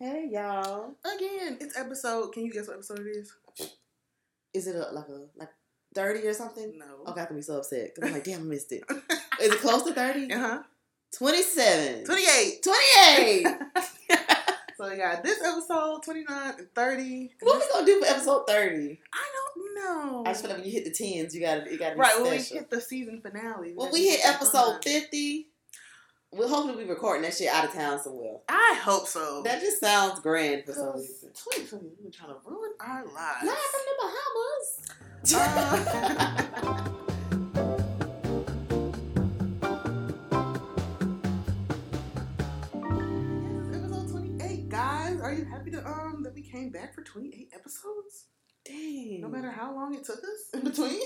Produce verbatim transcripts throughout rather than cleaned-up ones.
Hey, y'all. Again, it's episode. Can you guess what episode it is? Is it a, like a like thirty or something? No. Okay, I can be so upset because I'm like, damn, I missed it. Is it close to thirty? Uh huh. twenty-seven. twenty-eight. twenty-eight. So we got this episode, twenty-nine and thirty. What we gonna do for episode thirty? I don't know. I just feel like when you hit the tens, you gotta, you gotta be right special. when we hit the season finale. When we hit episode fifty, we'll hopefully be recording that shit out of town somewhere. I hope so. That just sounds grand for some reason. twenty twenty, we've been trying to ruin our lives. Live from the Bahamas. Uh, episode twenty-eight, guys. Are you happy to um that we came back for twenty-eight episodes? Dang. No matter how long it took us in between.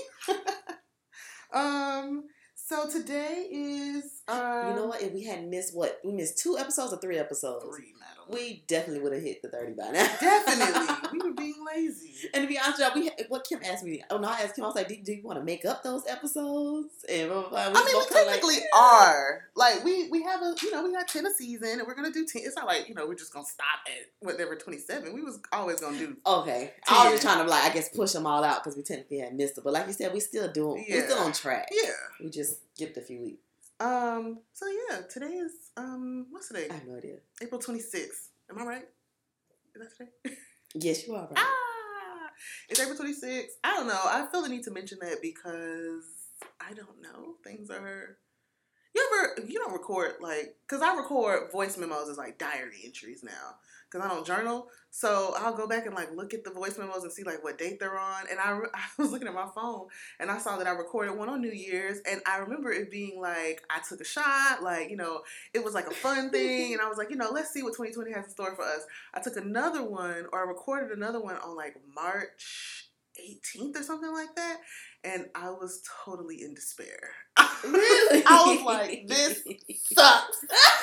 um. So today is um. You know what? If we hadn't missed what we missed two episodes or three episodes, Three, madam. we definitely would have hit the thirty by now. Definitely, we were being lazy. And to be honest, y'all, we what Kim asked me. Oh no, I asked Kim. I was like, "Do, do you want to make up those episodes?" And blah, blah, blah. I mean, we both kinda technically like, are. Like, we we have a, you know, we got ten a season, and we're going to do ten. It's not like, you know, we're just going to stop at whatever, twenty-seven. We was always going to do. Okay. I was just trying to, like, I guess push them all out because we technically had missed it. But like you said, we still doing, Yeah. we're still on track. Yeah. We just skipped a few weeks. Um. So, yeah, today is, um, what's today? I have no idea. April twenty-sixth. Am I right? Is that today? Yes, you are right. Ah! It's April twenty-sixth. I don't know. I feel the need to mention that because I don't know. Things are... You ever... You don't record, like... Because I record voice memos as, like, diary entries now. Because I don't journal. So I'll go back and, like, look at the voice memos and see, like, what date they're on. And I, re- I was looking at my phone and I saw that I recorded one on New Year's. And I remember it being, like, I took a shot. Like, you know, it was, like, a fun thing. And I was like, you know, let's see what twenty twenty has in store for us. I took another one, or I recorded another one on, like, March eighteenth or something like that. And I was totally in despair. Really? I was like, this sucks.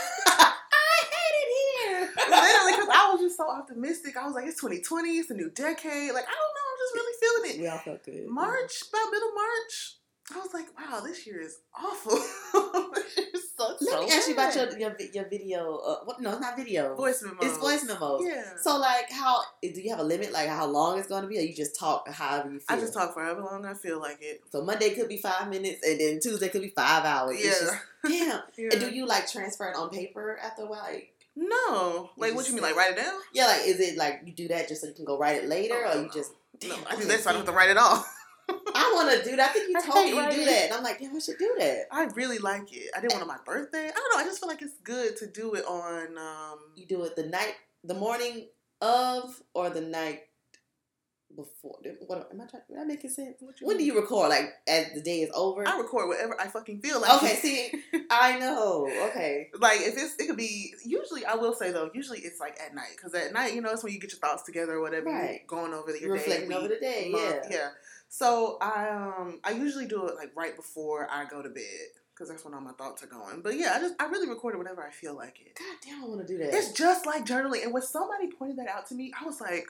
I hate it here. Literally, because I was just so optimistic. I was like, it's twenty twenty, it's a new decade. Like, I don't know, I'm just really feeling it. We all felt good. March, about middle March, I was like, wow, this year is awful. This year sucks. Let so me ask you about bad. your your, vi- your video. Uh, what? No, it's not video. Voice memos. It's voice memos. Yeah. So, like, how do you have a limit? Like, how long it's going to be, or you just talk however you feel? I just talk for however long I feel like it. So Monday could be five minutes, and then Tuesday could be five hours. It's Yeah. just, damn. Yeah. And do you like transfer it on paper after a while? Like, No. Like, You what just you mean, say- like, write it down? yeah, like, is it like you do that just so you can go write it later, Oh, or no. you just? Damn, No, I okay, do that so I don't see. have to write it all. I want to do that. I think you I told me hate you do writing. that, and I'm like, damn, I should do that. I really like it. I did one on my birthday. I don't know. I just feel like it's good to do it on. Um, You do it the night, the morning of, or the night before. What am I trying? Am I making sense? what you When do mean? you record? Like as the day is over? I record whatever I fucking feel like. Okay, see, I know. Okay. Like if it's, it could be. Usually, I will say though. Usually, it's like at night because at night, you know, it's when you get your thoughts together or whatever. Right. You're going over your You're day, reflecting week, over the day, month. yeah. Yeah. So I um I usually do it like right before I go to bed because that's when all my thoughts are going. But yeah, I just I really record it whenever I feel like it. God damn, I want to do that. It's just like journaling. And when somebody pointed that out to me, I was like,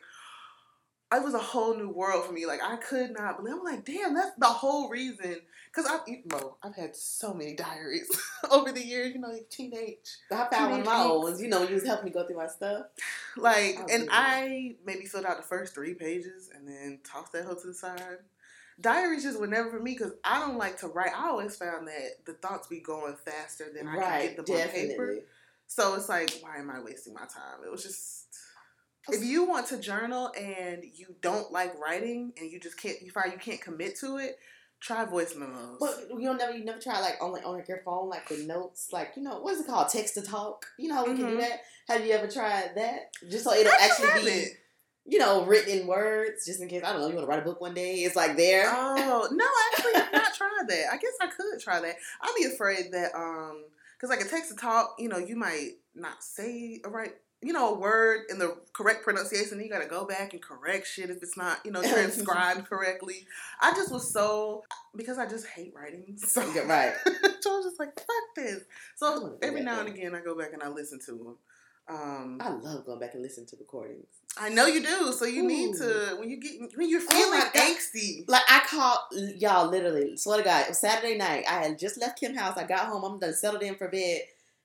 it was a whole new world for me. Like, I could not believe. I'm like, damn, that's the whole reason. Because I've, well, I've had so many diaries over the years, you know, like teenage. I found one of my Teenage old weeks. ones. You know, when you was helping me go through my stuff. Like, Oh, and goodness. I maybe filled out the first three pages and then tossed that hoe to the side. Diaries just were never for me because I don't like to write. I always found that the thoughts be going faster than I Right, can get them on definitely. paper. So it's like, why am I wasting my time? It was just... If you want to journal and you don't like writing and you just can't, you find you can't commit to it, try voice memos. But you don't never, you never try like on like on like your phone, like with notes, like you know what is it called, text to talk. You know how we can do Mhm. that. Have you ever tried that? Just so it'll I actually be, haven't. you know, written in words, just in case I don't know you want to write a book one day. It's like there. Oh no, I actually have not tried that. I guess I could try that. I'd be afraid that um, because like a text to talk, you know, you might not say a right. You know, a word in the correct pronunciation, you gotta go back and correct shit if it's not, you know, transcribed correctly. I just was so, because I just hate writing. So, Yeah, right. so I was just like, fuck this. I So wanna do every that, now and though. again, I go back and I listen to them. Um, I love going back and listening to recordings. I know you do. So you need Ooh. to, when you get, when you're Oh feeling my God. angsty. Like I called y'all literally. Swear to God, it was Saturday night. I had just left Kim's house. I got home. I'm done settled in for bed.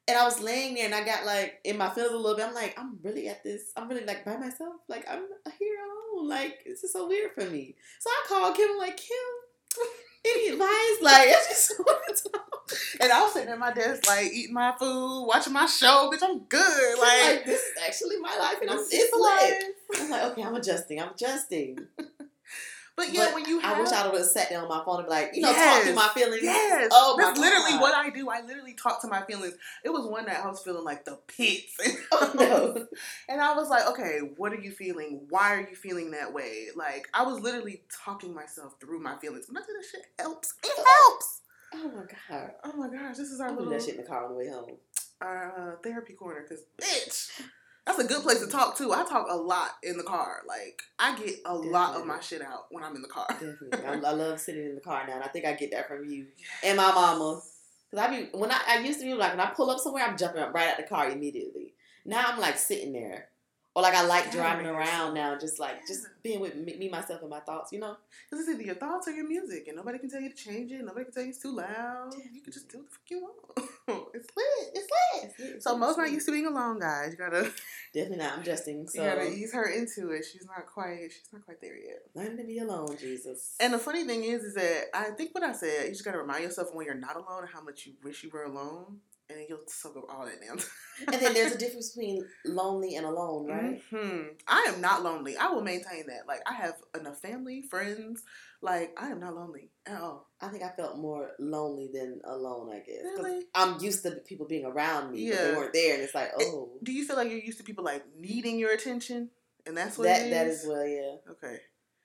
And I was laying there and I got like in my feelings a little bit. I'm like, I'm really at this. I'm really like by myself. Like I'm here alone. Like this is so weird for me. So I called Kim. I'm like, Kim, any advice? Like I just want to talk. And I was sitting at my desk like eating my food, watching my show. Bitch, I'm good. Like, like this is actually my life, and I'm this it's is lit. I'm like, okay, I'm adjusting. I'm adjusting. But yeah, But when you have, I wish I would have sat down on my phone and be like, you know, yes, talk through my feelings. Yes. Oh my That's literally God. what I do. I literally talk to my feelings. It was one night I was feeling like the pits. Oh no. And I was like, okay, what are you feeling? Why are you feeling that way? Like, I was literally talking myself through my feelings. When I say that shit helps, it helps. Oh my God. Oh my gosh, this is our I'm doing little that shit in the car on the way home. our uh, therapy corner. Because, bitch, that's a good place to talk too. I talk a lot in the car. Like, I get a Definitely. lot of my shit out when I'm in the car. Definitely. I, I love sitting in the car now, and I think I get that from you and my mama. Cause I be when I, I used to be like when I pull up somewhere, I'm jumping up right out the car immediately. Now I'm like sitting there, or like I like Yeah, driving man. around now, just like just Yeah. being with me, me, myself, and my thoughts. You know. Because it's either your thoughts or your music, and nobody can tell you to change it. Nobody can tell you it's too loud. You can just do what the fuck you want. It's lit. It's lit. It's lit, it's So lit, most it's not lit. used to being alone, guys. You gotta, Definitely not. I'm adjusting. So you gotta ease her into it. She's not quite. She's not quite there yet. learn to be alone, Jesus. And the funny thing is, is that I think what I said. You just gotta remind yourself when you're not alone and how much you wish you were alone, and then you'll soak up all that down. And then there's a difference between lonely and alone, right? hmm I am not lonely. I will maintain that. Like, I have enough family, friends. Like, I am not lonely at all. I think I felt more lonely than alone, I guess. 'Cause Really? I'm used to people being around me, but Yeah. they weren't there, and it's like, oh, Do you feel like you're used to people like needing your attention, and that's what that it is? that is well, yeah. Okay.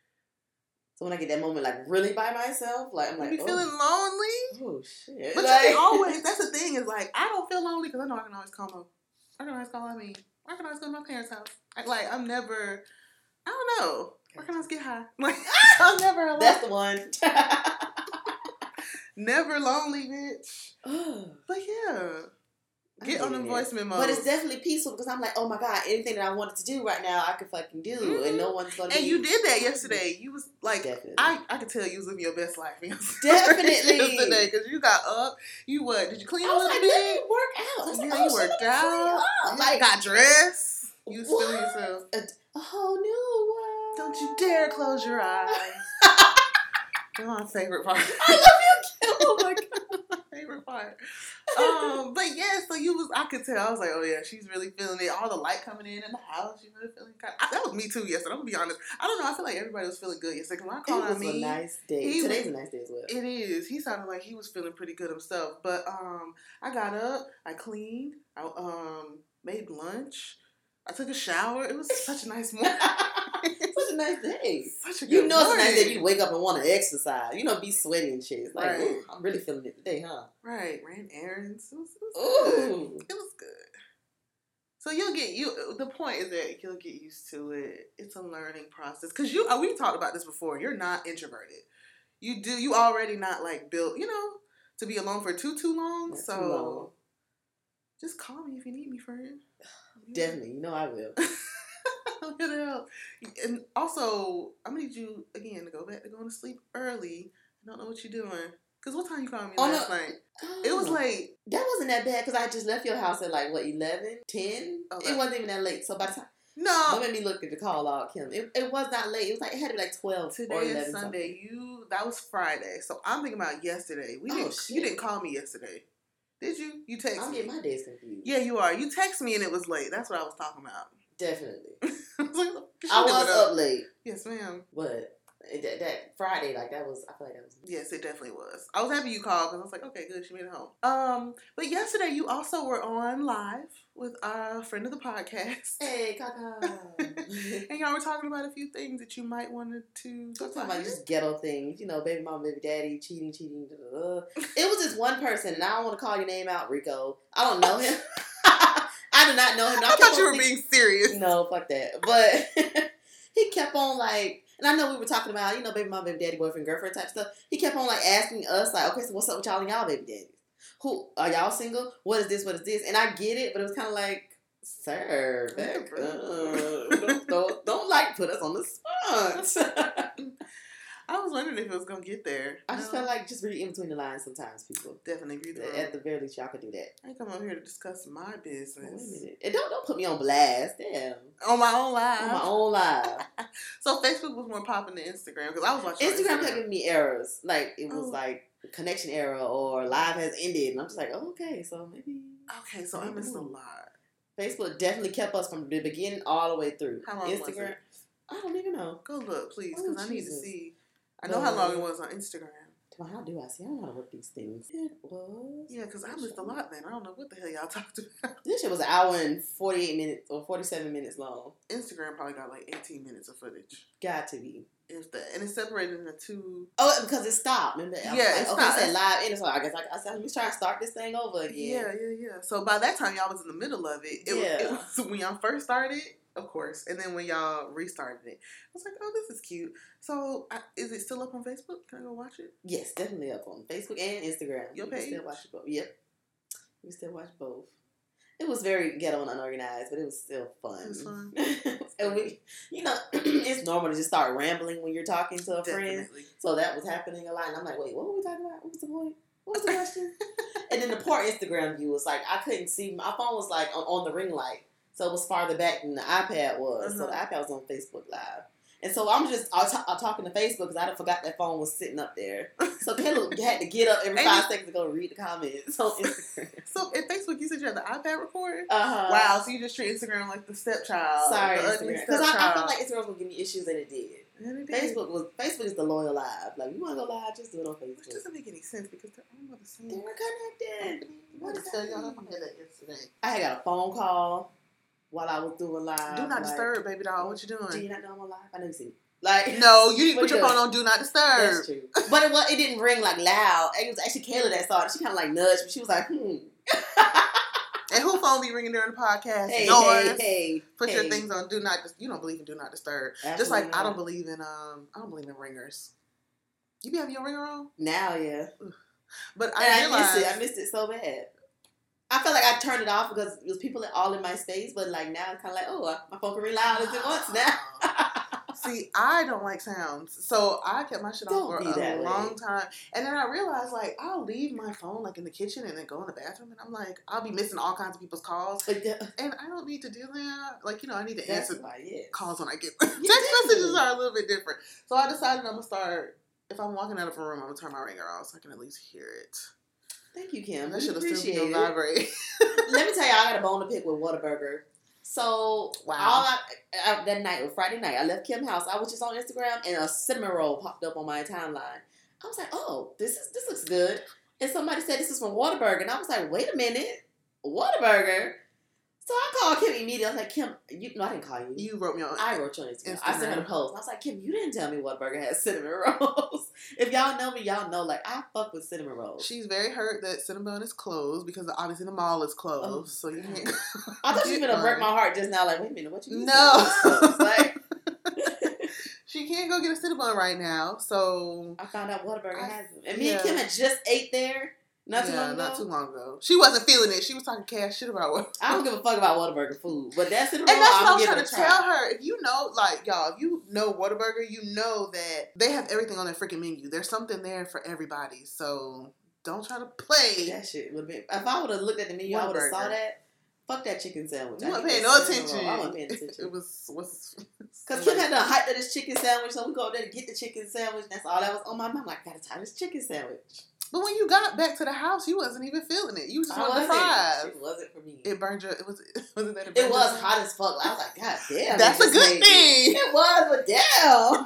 So when I get that moment, like really by myself, like I'm You like, be oh, feeling lonely, oh shit. but Like- you can always. That's the thing is like I don't feel lonely because I know I can always call home. I can always call. I mean, I can always go to my parents' house. I, like I'm never. I don't know. I can always get high. Like I'm never alone. That's the one. Never lonely, bitch. But yeah. Get on the voice memos. But it's definitely peaceful because I'm like, oh my God, anything that I wanted to do right now, I could fucking do, mm-hmm. and no one's gonna. And be... you did that yesterday. You was like, definitely. I, I could tell you was living your best life. Definitely. Yesterday, because you got up. You what? Did you clean I a was little like, bit? let me work out. I was Yeah, like, you oh, worked shit, out. out. Like, got dressed. You was what? feeling yourself. A, a whole new world. Don't you dare close your eyes. That's my favorite part. I love you, Kim. Oh my God. My favorite part. Um, but yeah, so you was, I could tell. I was like, oh yeah, she's really feeling it. All the light coming in in the house, she's really feeling kind of, I, that was me too yesterday. I'm gonna be honest. I don't know. I feel like everybody was feeling good yesterday. Cause when I called It was on me, a nice day. Today's was, a nice day as well. It is. He sounded like he was feeling pretty good himself. But um, I got up, I cleaned, I um made lunch, I took a shower. It was such a nice morning. Such a nice day. Such a good You know morning. it's a nice day. You wake up and want to exercise. You know, be sweaty and shit. It's like, Right. ooh, I'm really feeling it today, huh? Right. Ran errands. It was, it was good. Ooh. It was good. So you'll get you. The point is that you'll get used to it. It's a learning process. Cause you, we talked about this before. You're not introverted. You do. You already not like built. You know, to be alone for too too long. Not so too long. just call me if you need me, friend. Definitely. You know I will. I'm here to help. And also, I'm gonna need you again to go back to going to sleep early. I don't know what you're doing. Cause what time you called me Oh, last no. night? It was late. That wasn't that bad because I just left your house at like, what, eleven, ten? Okay. It wasn't even that late. So by the time, No. don't make me look at the call out, Kim. It, it was not late. It was like, it had to be like twelve Today or eleven. is Sunday. Something. You that was Friday. So I'm thinking about yesterday. We Oh, didn't. shit. You didn't call me yesterday, did you? You texted I'm me. getting my days confused. Yeah, you are. You texted me and it was late. That's what I was talking about. Definitely. I was, like, "What you I doing was up late, Yes, ma'am. but it, that, that Friday, like that was, I feel like that was. Yes, it definitely was. I was happy you called because I was like, okay, good, she made it home. Um, but yesterday you also were on live with our friend of the podcast. Hey, Kaka. And y'all were talking about a few things that you might wanted to talk Talking about. about just ghetto things, you know, baby mom, baby daddy, cheating, cheating. Da, da, da. It was just one person, and I don't want to call your name out, Rico. I don't know him. I do not know him. I, I thought you were thinking, being serious. No, fuck that. But he kept on like, and I know we were talking about, you know, baby mom, baby daddy, boyfriend, girlfriend type stuff. He kept on like asking us, like, okay, so what's up with y'all and y'all baby daddies? Who are y'all single? What is this? What is this? And I get it, but it was kind of like, sir, back up. don't, don't, don't like put us on the spot. I was wondering if it was gonna get there. I just no. felt like just read in between the lines sometimes, people. Definitely read the At the very least, y'all could do that. I come over here to discuss my business. Oh, wait a minute. And don't don't put me on blast. Damn. On my own live. On my own live. So Facebook was more popping than Instagram because I was watching Instagram, Instagram. kept giving me errors. Like it was Oh. like connection error or live has ended, and I'm just like, oh, okay, so maybe. Okay, so I missed a lot. Facebook definitely kept us from the beginning all the way through. How long Instagram, was it? I don't even know. Go look, please, Oh, because I need to Jesus. see. I know how long it was on Instagram. Well, how do I see? I don't know how to work these things. It was. Yeah, because I missed a lot then. I don't know what the hell y'all talked about. This shit was an hour and forty-eight minutes or forty-seven minutes long. Instagram probably got like eighteen minutes of footage. Got to be. If that, and it's separated into two. Oh, because it stopped. Remember? I was Yeah, like, it okay, stopped. it said live in, so I guess I, I said, let me try to start this thing over again. Yeah, yeah, yeah. So by that time, y'all was in the middle of it. It, Yeah. was, it was when y'all first started, of course, and then when y'all restarted it, I was like, oh, this is cute. So I, is it still up on Facebook? Can I go watch it? Yes, definitely up on Facebook and Instagram. Your You can page? still watch both. Yep. You can still watch both. It was very ghetto and unorganized, but it was still fun. It was fun. And we, you know, it's normal to just start rambling when you're talking to a friend. Definitely. So that was happening a lot. And I'm like, wait, what were we talking about? What was the point? What was the question? And then the poor Instagram view was like, I couldn't see. My phone was like on, on the ring light. So it was farther back than the iPad was. So the Uh-huh. iPad was on Facebook Live. And so I'm just I was, I was talking to Facebook because I done forgot that phone was sitting up there. So Caleb had to get up every And five you- seconds to go read the comments on Instagram. So at Facebook, you said you had the iPad recording? Uh-huh. Wow, so you just treat Instagram like the stepchild. Sorry, the ugly Instagram. Because I, I stepchild. felt like Instagram was gonna give me issues, and it did. And it did. Facebook was Facebook is the loyal live. Like you want to go live, just do it on Which Facebook. doesn't make any sense because they're owned by the same. They were connected. What is that? Y'all I had that yesterday. I had got a phone call while I was doing live. Do not like, disturb, baby doll. What you Do doing? you not know I'm on live? I know you see me. Like No, you didn't What put your you phone doing? on Do Not Disturb. That's true. But it was it didn't ring like loud. It was actually Kayla that saw it. She kind of like nudged, but she was like, hmm. And who phone be ringing during the podcast? Hey, Yours. hey, hey. Put your hey. things on Do Not. Dis- You don't believe in Do Not Disturb. Just Absolutely like I not. don't believe in um I don't believe in ringers. You be having your ringer on, Now, yeah. but And I I, realized missed it. I missed it so bad. I felt like I turned it off because it was people all in my space, but like now it's kind of like, oh, my phone can ring loud as it wants now. See, I don't like sounds, so I kept my shit on Don't for be a that way. long time. And then I realized, like, I'll leave my phone like in the kitchen and then go in the bathroom, and I'm like, I'll be missing all kinds of people's calls, But yeah, and I don't need to do that. Like, you know, I need to that's answer why, yeah. calls when I get Yeah, text messages definitely. are a little bit different. So I decided I'm gonna start. If I'm walking out of a room, I'm gonna turn my ringer off so I can at least hear it. Thank you, Kim. That We should have still appreciate been it. vibrate. Let me tell you, I got a bone to pick with Whataburger. So Wow. all I, I that night, Friday night, I left Kim's house. I was just on Instagram, and a cinnamon roll popped up on my timeline. I was like, "Oh, this is this looks good." And somebody said this is from Whataburger, and I was like, "Wait a minute, Whataburger." So I called Kim immediately. I was like, "Kim, you no, I didn't call you. You wrote me on. I wrote you on Instagram. I sent her the Instagram. post. I was like, Kim, you didn't tell me Whataburger has cinnamon rolls. If y'all know me, y'all know like I fuck with cinnamon rolls. She's very hurt that Cinnabon is closed because obviously the mall is closed, Oh, so you God. can't. Go I thought she was get gonna break one. my heart just now. Like, wait a minute, what you mean? No. cinnamon rolls? Like, She can't go get a Cinnabon right now, so I found out Whataburger I- has them. And me yeah. and Kim had just ate there not too yeah, long ago. not too long ago. She wasn't feeling it. She was talking cash shit about what. I don't give a fuck about Whataburger food, but that cinnamon And roll, that's I'm what I was gonna trying give to it a tell try. her. If you know, like, y'all, if you know Whataburger, you know that they have everything on their freaking menu. There's something there for everybody. So don't try to play. That shit would have been. If I would have looked at the menu, I would have saw Whataburger. that. Fuck that chicken sandwich. You I weren't need paying that no cinnamon attention. roll. I wasn't paying attention. It was what's Because Kim had done hyped up this chicken sandwich, so we go up there to get the chicken sandwich. That's all that was on my mind. I'm like, gotta try this chicken sandwich. But when you got back to the house, you wasn't even feeling it. You just I wanted the wasn't. fries. It wasn't for me. It burned your. It was. Was it that? It, It burned was your- hot as fuck. I was like, God damn. That's they a just good made it. thing. It was, but damn.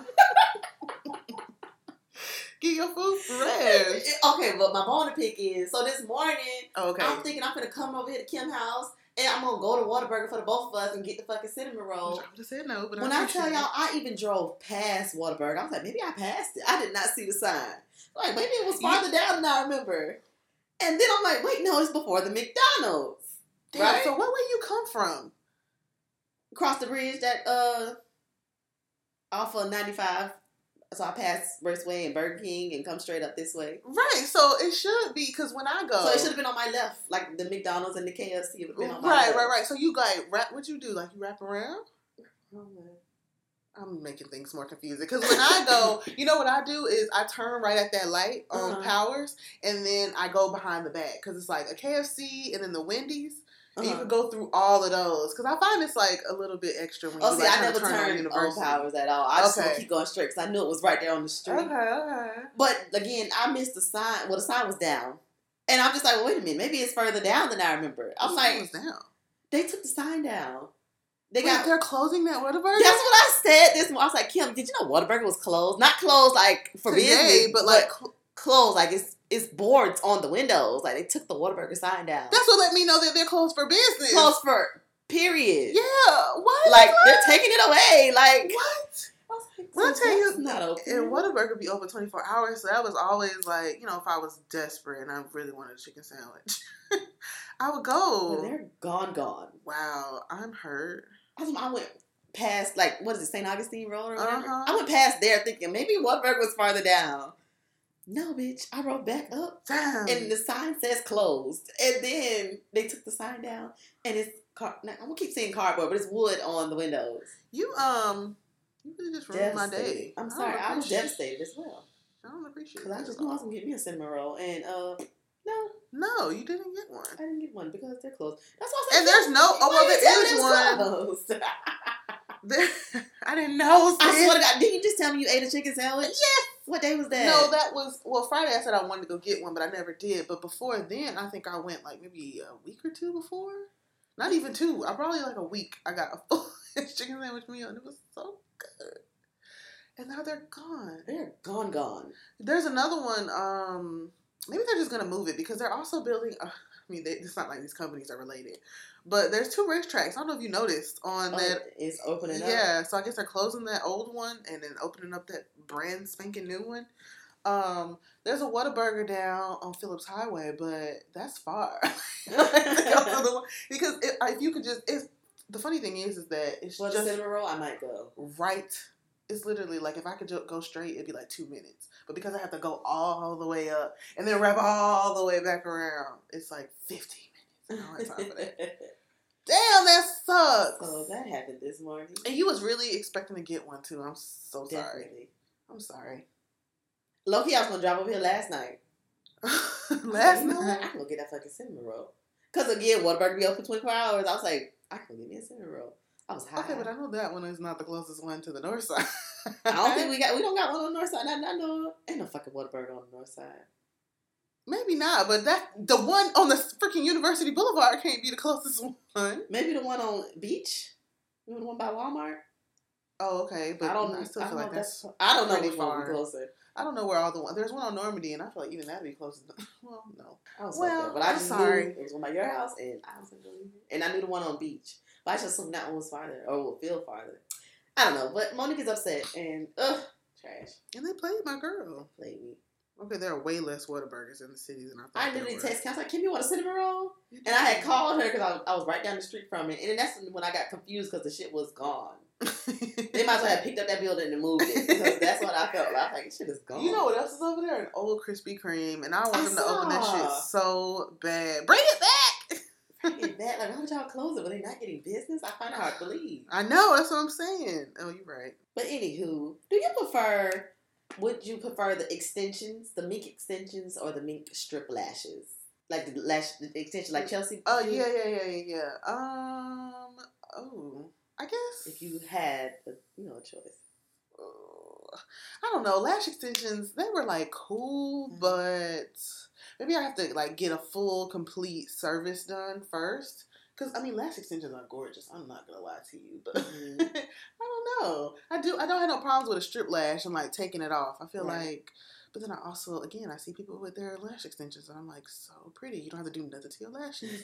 Get your food fresh. Okay, but my bone to pick is, so this morning, Okay. I'm thinking I'm gonna come over here to Kim's house, and I'm gonna go to Whataburger for the both of us and get the fucking cinnamon roll. I would have said no, but When I I tell appreciate y'all, I even drove past Whataburger. I was like, maybe I passed it. I did not see the sign. Like, maybe it was farther down than I remember. And then I'm like, wait, no, it's before the McDonald's. Damn, Right? So what way you come from? Across the bridge that, uh, off of ninety-five. So I pass Raceway and Burger King and come straight up this way. Right. So it should be because when I go, So it should have been on my left, like the McDonald's and the K F C would have been on my right, left. right, right. So you like wrap? What you do? Like you wrap around? I'm making things more confusing because when I go, you know what I do is I turn right at that light on uh-huh. Powers, and then I go behind the back because it's like a K F C and then the Wendy's, uh-huh. and you can go through all of those because I find it's like a little bit extra when oh, you see, like I never turn turned on University. on Powers at all. I just okay. keep going straight because I knew it was right there on the street. Okay, okay. But again, I missed the sign. Well, the sign was down, and I'm just like, well, wait a minute, maybe it's further down than I remember. I'm the like, sign was down. They took the sign down. They Wait, got. They're closing that Whataburger? That's what I said. This I was like, Kim, did you know Whataburger was closed? Not closed like for Today, business, but like but closed like it's it's boards on the windows. Like they took the Whataburger sign down. That's what let me know that they're closed for business. Closed for period. Yeah. What? Like what? they're taking it away. Like what? I was like, when I tell you, not open. And Whataburger be open twenty-four hours, so that was always like, you know, if I was desperate and I really wanted a chicken sandwich, I would go. But they're gone, gone. Wow, I'm hurt. I went past, like, what is it, Saint Augustine Road or whatever? Uh-huh. I went past there thinking maybe Whataburger was farther down. No, bitch. I rode back up. Damn. And the sign says closed. And then they took the sign down. And it's, car- now, I'm going to keep saying cardboard, but it's wood on the windows. You, um, you really just ruined my day. I'm sorry. I, I was devastated as well. I don't appreciate it. Because I just knew I was going to get me a cinnamon roll. And, uh... No. No, you didn't get one. I didn't get one because they're closed. That's why I said. And there's no. Oh, well, there is one. there, I didn't know. Sis. I swear to God, didn't you just tell me you ate a chicken sandwich? Yes. What day was that? No, that was well Friday. I said I wanted to go get one, but I never did. But before then, I think I went like maybe a week or two before. Not even two. I probably like a week. I got a full chicken sandwich meal, and it was so good. And now they're gone. They're gone, gone. There's another one. Um. Maybe they're just going to move it because they're also building, uh, I mean, they, it's not like these companies are related, but there's two racetracks. I don't know if you noticed on oh, that. It's opening up. Yeah, so I guess they're closing that old one and then opening up that brand spanking new one. Um, there's a Whataburger down on Phillips Highway, but that's far. Because it, if you could just, it's, the funny thing is, is that it's well, just. the cinnamon roll, I might go. Right. It's literally like if I could go straight, it'd be like two minutes. But because I have to go all the way up and then wrap all the way back around, it's like fifteen minutes. I don't have time for that. Damn, that sucks. So that happened this morning. And you was really expecting to get one too. I'm so sorry. Definitely. I'm sorry. Low-key, I was going to drive over here last night. last you know night? What? I can go get that fucking cinnamon roll. Because again, Whataburger be open twenty-four hours. I was like, I can go get me a cinnamon roll. I was high. Okay, but I know that one is not the closest one to the north side. I don't think we got. We don't got one on the north side. I, I know. Ain't no fucking Whataburger on the north side. Maybe not, but that the one on the freaking University Boulevard can't be the closest one. Maybe the one on Beach. Maybe the one by Walmart. Oh, okay, but I don't. I still I feel like that's. that's I don't know pretty which far. one would be closer. I don't know where all the one. There's one on Normandy, and I feel like even that'd be closer. To, well, no. I was well, like that, but I just sorry. knew it was one by your house, and I was like, and I knew the one on Beach. But I just assumed that one was farther, or will feel farther. I don't know, but Monique is upset, and ugh, trash. And they played my girl. Played me. Okay, there are way less Whataburgers in the cities than I thought. I literally there were. texted Kim, I was like, Kim, you want a cinnamon roll? And I had called her because I was, I was right down the street from it. And then that's when I got confused because the shit was gone. They might as well have picked up that building and moved it because that's what I felt like. I was like, this shit is gone. You know what else is over there? An old Krispy Kreme. And I want I them saw. to open that shit so bad. Bring it back! Bring it back. Like, why would y'all close it? Were they not getting business? I find it hard to believe. I know. That's what I'm saying. Oh, you're right. But anywho, do you prefer... Would you prefer the extensions, the mink extensions, or the mink strip lashes? Like the lash, the extension, like Chelsea? Oh, yeah, yeah, yeah, yeah, yeah. Um, oh, I guess. If you had, a, you know, a choice. Oh, I don't know. Lash extensions, they were, like, cool, mm-hmm. but maybe I have to, like, get a full, complete service done first. Because, I mean, lash extensions are gorgeous. I'm not going to lie to you. But mm-hmm. I don't know. I do. I don't have no problems with a strip lash and, like, taking it off. I feel right. like... But then I also, again, I see people with their lash extensions. And I'm like, so pretty. You don't have to do nothing to your lashes.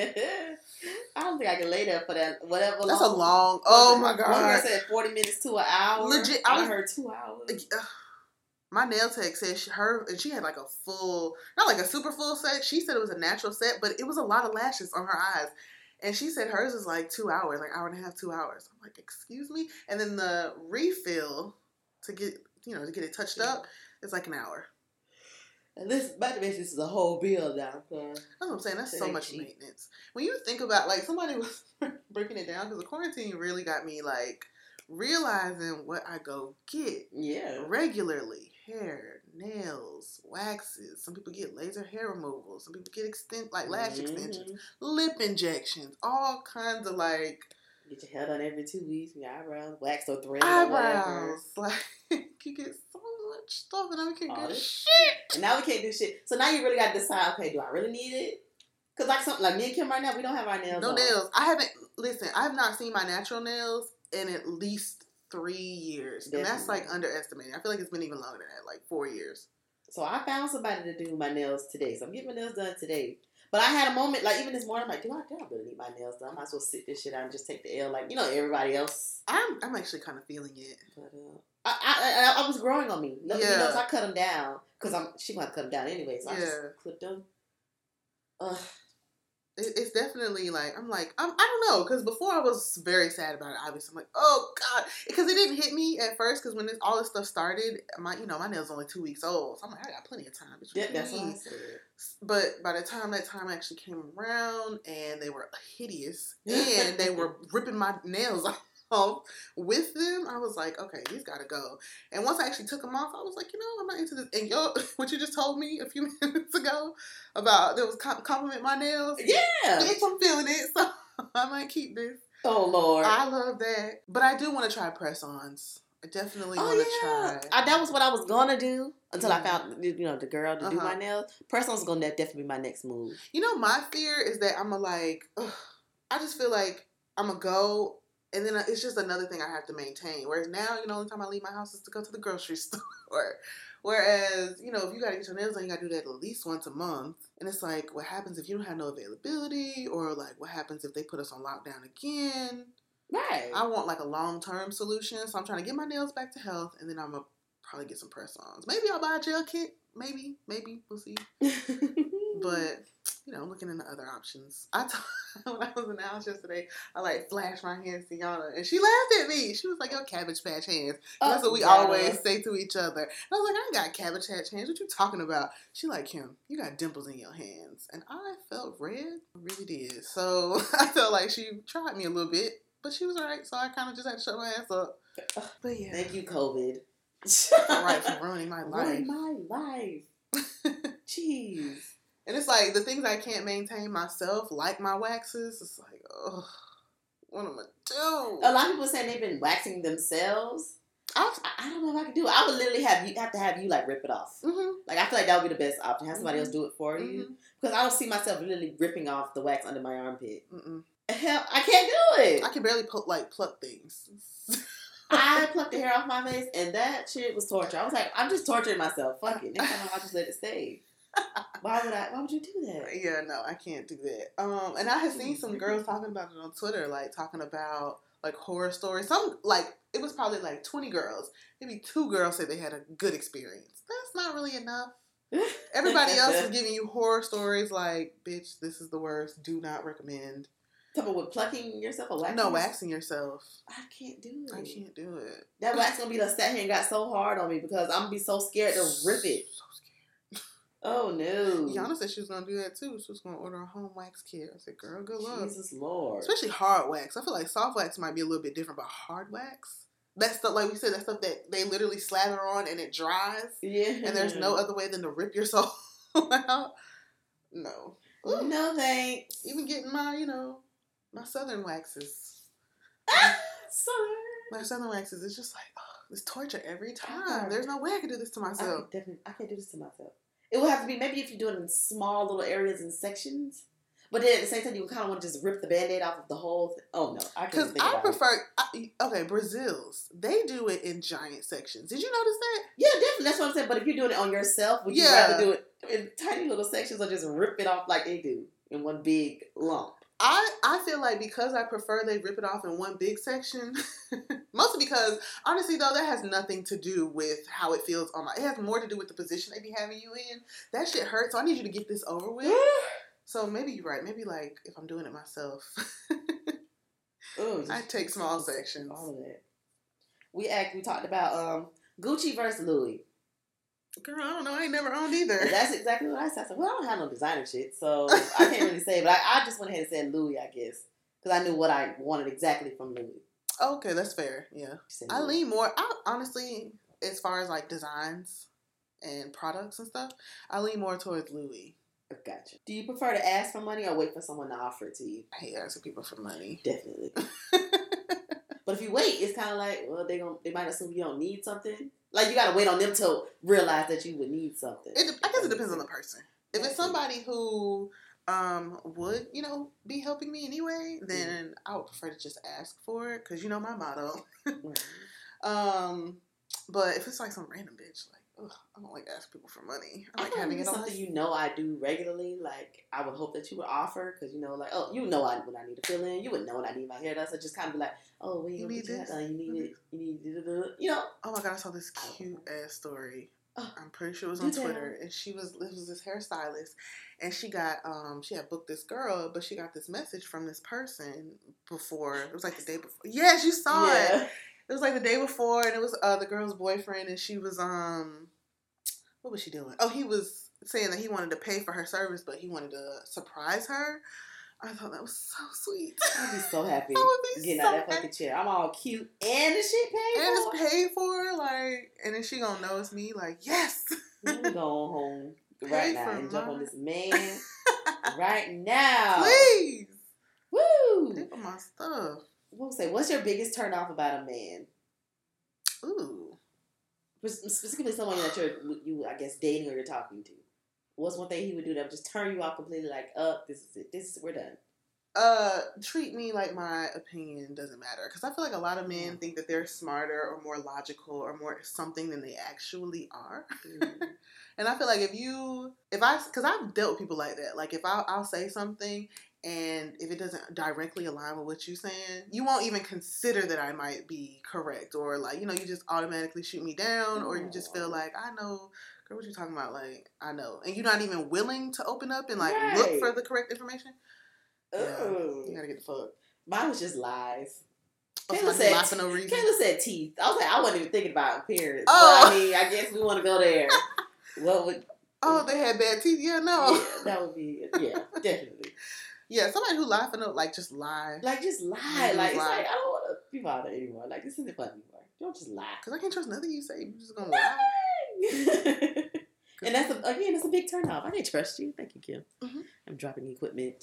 I don't think I can lay there for that. Whatever That's long, a long... Oh, my God. One girl said forty minutes to an hour. Legit. I, I was, heard two hours. Uh, my nail tech said she, her... And she had, like, a full... Not, like, a super full set. She said it was a natural set. But it was a lot of lashes on her eyes. And she said hers is like two hours, like hour and a half, two hours. I'm like, excuse me? And then the refill to get, you know, to get it touched up is like an hour. And this, by the way, this is a whole bill now. So that's what I'm saying. That's so much cheap. Maintenance. When you think about, like, somebody was breaking it down, because the quarantine really got me, like, realizing what I go get. Yeah. Regularly. Hair, nails, waxes. Some people get laser hair removal. Some people get extent like lash mm-hmm. extensions, lip injections, all kinds of like. Get your hair done every two weeks. Your eyebrows, wax or thread. Eyebrows, or like you get so much stuff, and now we can't do shit. And now we can't do shit. So now you really got to decide. Okay, do I really need it? Because like something like me and Kim right now, we don't have our nails. No on. nails. I haven't. Listen, I have not seen my natural nails in at least three years, Definitely. And that's like underestimating. I feel like it's been even longer than that, like four years. So I found somebody to do my nails today. So I'm getting my nails done today. But I had a moment, like even this morning, I'm like, do I, do I really need my nails done? I might as well sit this shit out and just take the L, like you know everybody else. I'm I'm actually kind of feeling it. But uh, I, I I was growing on me. Yeah. You know, so I cut them down because I'm she might cut them down anyway. So I yeah. just clipped them. Ugh. It's definitely like, I'm like, I'm, I don't know, because before I was very sad about it, obviously. I'm like, oh, God. Because it didn't hit me at first, because when this, all this stuff started, my you know, my nail's only two weeks old. So I'm like, I got plenty of time. Yeah, that's what I said. But by the time that time actually came around, and they were hideous, and they were ripping my nails off with them, I was like, okay, these gotta go. And once I actually took them off, I was like, you know, I'm not into this. And yo, what you just told me a few minutes ago about there was compliment my nails. Yeah, bitch, I'm feeling it, so I might keep this. Oh Lord, I love that. But I do want to try press-ons. I definitely oh, want to yeah. try. I, that was what I was gonna do until mm-hmm. I found you know the girl to uh-huh. do my nails. Press-ons gonna definitely be my next move. You know, my fear is that I'm a like, ugh, I just feel like I'm gonna go. And then it's just another thing I have to maintain. Whereas now, you know, the only time I leave my house is to go to the grocery store. Whereas, you know, if you got to get your nails done, you got to do that at least once a month. And it's like, what happens if you don't have no availability? Or like, what happens if they put us on lockdown again? Right. I want like a long-term solution. So I'm trying to get my nails back to health. And then I'm going to probably get some press-ons. Maybe I'll buy a gel kit. Maybe. Maybe. We'll see. But, you know, looking into other options. I t- when I was in the house yesterday, I like flashed my hands to Yana, and she laughed at me. She was like, "Yo, Cabbage Patch hands." Oh, that's what we yeah. always say to each other. And I was like, "I ain't got Cabbage Patch hands. What you talking about?" She like, "Kim, you got dimples in your hands," and I felt red. I really did. So I felt like she tried me a little bit, but she was right. So I kind of just had to shut my ass up. But yeah, thank you, COVID. All right, for ruining my life. Ruining my life. Jeez. And it's like, the things I can't maintain myself, like my waxes, it's like, ugh, what am I do? A lot of people saying they've been waxing themselves. I, I don't know if I can do it. I would literally have you have to have you, like, rip it off. Mm-hmm. Like, I feel like that would be the best option. Have somebody mm-hmm. else do it for mm-hmm. you. Because I don't see myself literally ripping off the wax under my armpit. Mm-mm. Hell, I can't do it. I can barely, put, like, pluck things. I plucked the hair off my face, and that shit was torture. I was like, I'm just torturing myself. Fuck it. Next time I'll just let it stay. Why would I? Why would you do that? Yeah, no, I can't do that. Um, and I had seen some girls talking about it on Twitter, like talking about like horror stories. Some like it was probably like twenty girls. Maybe two girls said they had a good experience. That's not really enough. Everybody else was giving you horror stories like, "Bitch, this is the worst. Do not recommend." Talking with plucking yourself or waxing? No, waxing yourself. I can't do it. I can't do it. That wax gonna be like sat here and got so hard on me because I'm gonna be so scared to rip it. So scared. Oh no. Yana said she was gonna do that too. She was gonna order a home wax kit. I said, girl, good luck. Jesus Lord. Especially hard wax. I feel like soft wax might be a little bit different, but hard wax, that stuff, like we said, that stuff that they literally slather on and it dries. Yeah. And there's no other way than to rip your soul out. No. Ooh. No thanks. Even getting my, you know, my southern waxes. Ah, southern. My southern waxes, it's just like, oh, it's torture every time. There's no way I can do this to myself. I definitely, I can't do this to myself. It would have to be, maybe if you do it in small little areas and sections. But then at the same time, you kind of want to just rip the Band-Aid off of the whole thing. Oh, no. I can't Because I prefer, I, okay, Brazil's, they do it in giant sections. Did you notice that? Yeah, definitely. That's what I'm saying. But if you're doing it on yourself, would you yeah. rather do it in tiny little sections or just rip it off like they do in one big lump? I, I feel like because I prefer they rip it off in one big section, mostly because, honestly, though, that has nothing to do with how it feels on my, it has more to do with the position they be having you in. That shit hurts, so I need you to get this over with. So maybe you're right. Maybe, like, if I'm doing it myself, Ooh, I take small sections. All of that. We act, we talked about um, Gucci versus Louis. Girl, I don't know. I ain't never owned either. That's exactly what I said. I said, well, I don't have no designer shit, so I can't really say. But I, I just went ahead and said Louis, I guess. Because I knew what I wanted exactly from Louis. Okay, that's fair. Yeah. She said I Louis. lean more. I honestly, as far as like designs and products and stuff, I lean more towards Louis. Gotcha. Do you prefer to ask for money or wait for someone to offer it to you? I hate asking people for money. Definitely. But if you wait, it's kind of like, well, they gon' they might assume you don't need something. Like, you got to wait on them to realize that you would need something. It, I guess it depends on the person. If it's Definitely. somebody who um would, you know, be helping me anyway, then mm. I would prefer to just ask for it, because you know my motto. Mm-hmm. um, But if it's like some random bitch, like, ugh, I don't like asking people for money. I, I like having it on something you know I do regularly. Like, I would hope that you would offer, because you know, like, oh, you know I when I need to fill in. You would know when I need my hair done. So just kind of be like, oh, when you, you need this, done, you need it, you need it, you know. Oh my god, I saw this cute ass story. Oh, I'm pretty sure it was on Twitter, and she was it was this hairstylist, and she got um she had booked this girl, but she got this message from this person before. It was like the day before. Yes, you saw yeah. it. It was like the day before, and it was uh the girl's boyfriend, and she was um what was she doing? Oh, he was saying that he wanted to pay for her service, but he wanted to surprise her. I thought that was so sweet. I'd be so happy I would be getting so out that fucking chair. I'm all cute and the shit paid and for. And it's paid for, like, and then she gonna notice me, like, yes. I'm going home Pay right now and my... jump on this man right now. Please. Woo. Pay for my stuff. We'll say, what's your biggest turn off about a man? Ooh. Specifically someone that you're, you, I guess, dating or you're talking to. What's one thing he would do that would just turn you off completely? Like, up, oh, this is it. This is we're done. Uh, treat me like my opinion doesn't matter. Because I feel like a lot of men think that they're smarter or more logical or more something than they actually are. Mm-hmm. And I feel like if you, if I, because I've dealt with people like that. Like if I'll, I'll say something, and if it doesn't directly align with what you're saying, you won't even consider that I might be correct, or like, you know, you just automatically shoot me down, or you just feel like, I know, girl, what you talking about? Like, I know. And you're not even willing to open up and like right. look for the correct information. Yeah, you gotta get the fuck. Mine was just lies. Oh, Kayla said, said, no reason. Kayla said teeth. I was like, I wasn't even thinking about appearance. Oh. But I mean, I guess we want to go there. What would... Oh, they had bad teeth? Yeah, no. Yeah, that would be, yeah, definitely. Yeah, somebody who lie for no, like, just lie. Like, just lie. Like, lie. It's like, I don't want to be bothered anymore. Like, this isn't fun anymore. Don't just lie. Because I can't trust nothing you say. You're just going to lie. And that's, a, again, it's a big turnoff. I can't trust you. Thank you, Kim. Mm-hmm. I'm dropping equipment.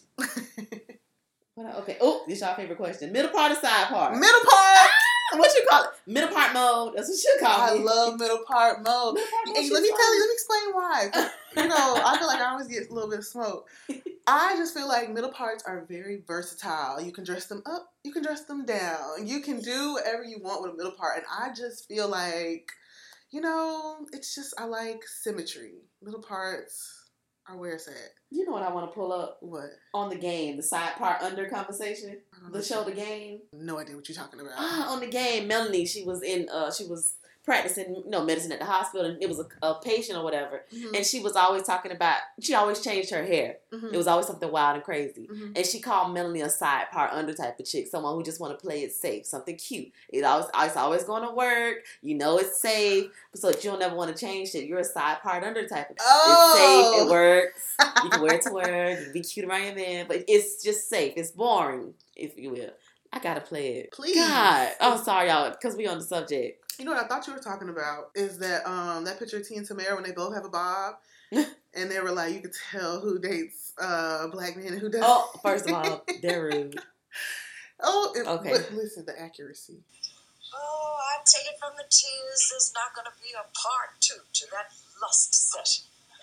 What? Okay. Oh, this is your favorite question. Middle part or side part? Middle part! What you call it? Middle part mode. That's what you call it. I love middle part mode. Middle part mode hey, let me fun. tell you, let me explain why. You know, I feel like I always get a little bit of smoke. I just feel like middle parts are very versatile. You can dress them up, you can dress them down. You can do whatever you want with a middle part. And I just feel like, you know, it's just, I like symmetry. Middle parts are where it's at. You know what I want to pull up? What? On the game, the side part under conversation. The show, The Game. No idea what you're talking about. Ah, on The Game, Melanie, she was in, uh, she was practicing, you know, medicine at the hospital, and it was a, a patient or whatever, mm-hmm. and she was always talking about, she always changed her hair. Mm-hmm. It was always something wild and crazy. Mm-hmm. And she called Melanie a side part under type of chick, someone who just want to play it safe, something cute. It always, it's always going to work. You know it's safe, so that you don't ever want to change it. You're a side part under type of. Oh. It's safe. It works. You can wear it to work. You can be cute around your man, but it's just safe. It's boring, if you will. I gotta play it. Please. God. Oh, sorry, y'all, because we on the subject. You know what I thought you were talking about is that um that picture of T and Tamara when they both have a bob, and they were like, you could tell who dates uh, a black man and who doesn't. Oh, first of all, they're rude. Oh, it, okay. But listen, the accuracy. Oh, I take it from the tears. There's not going to be a part two to that lust session.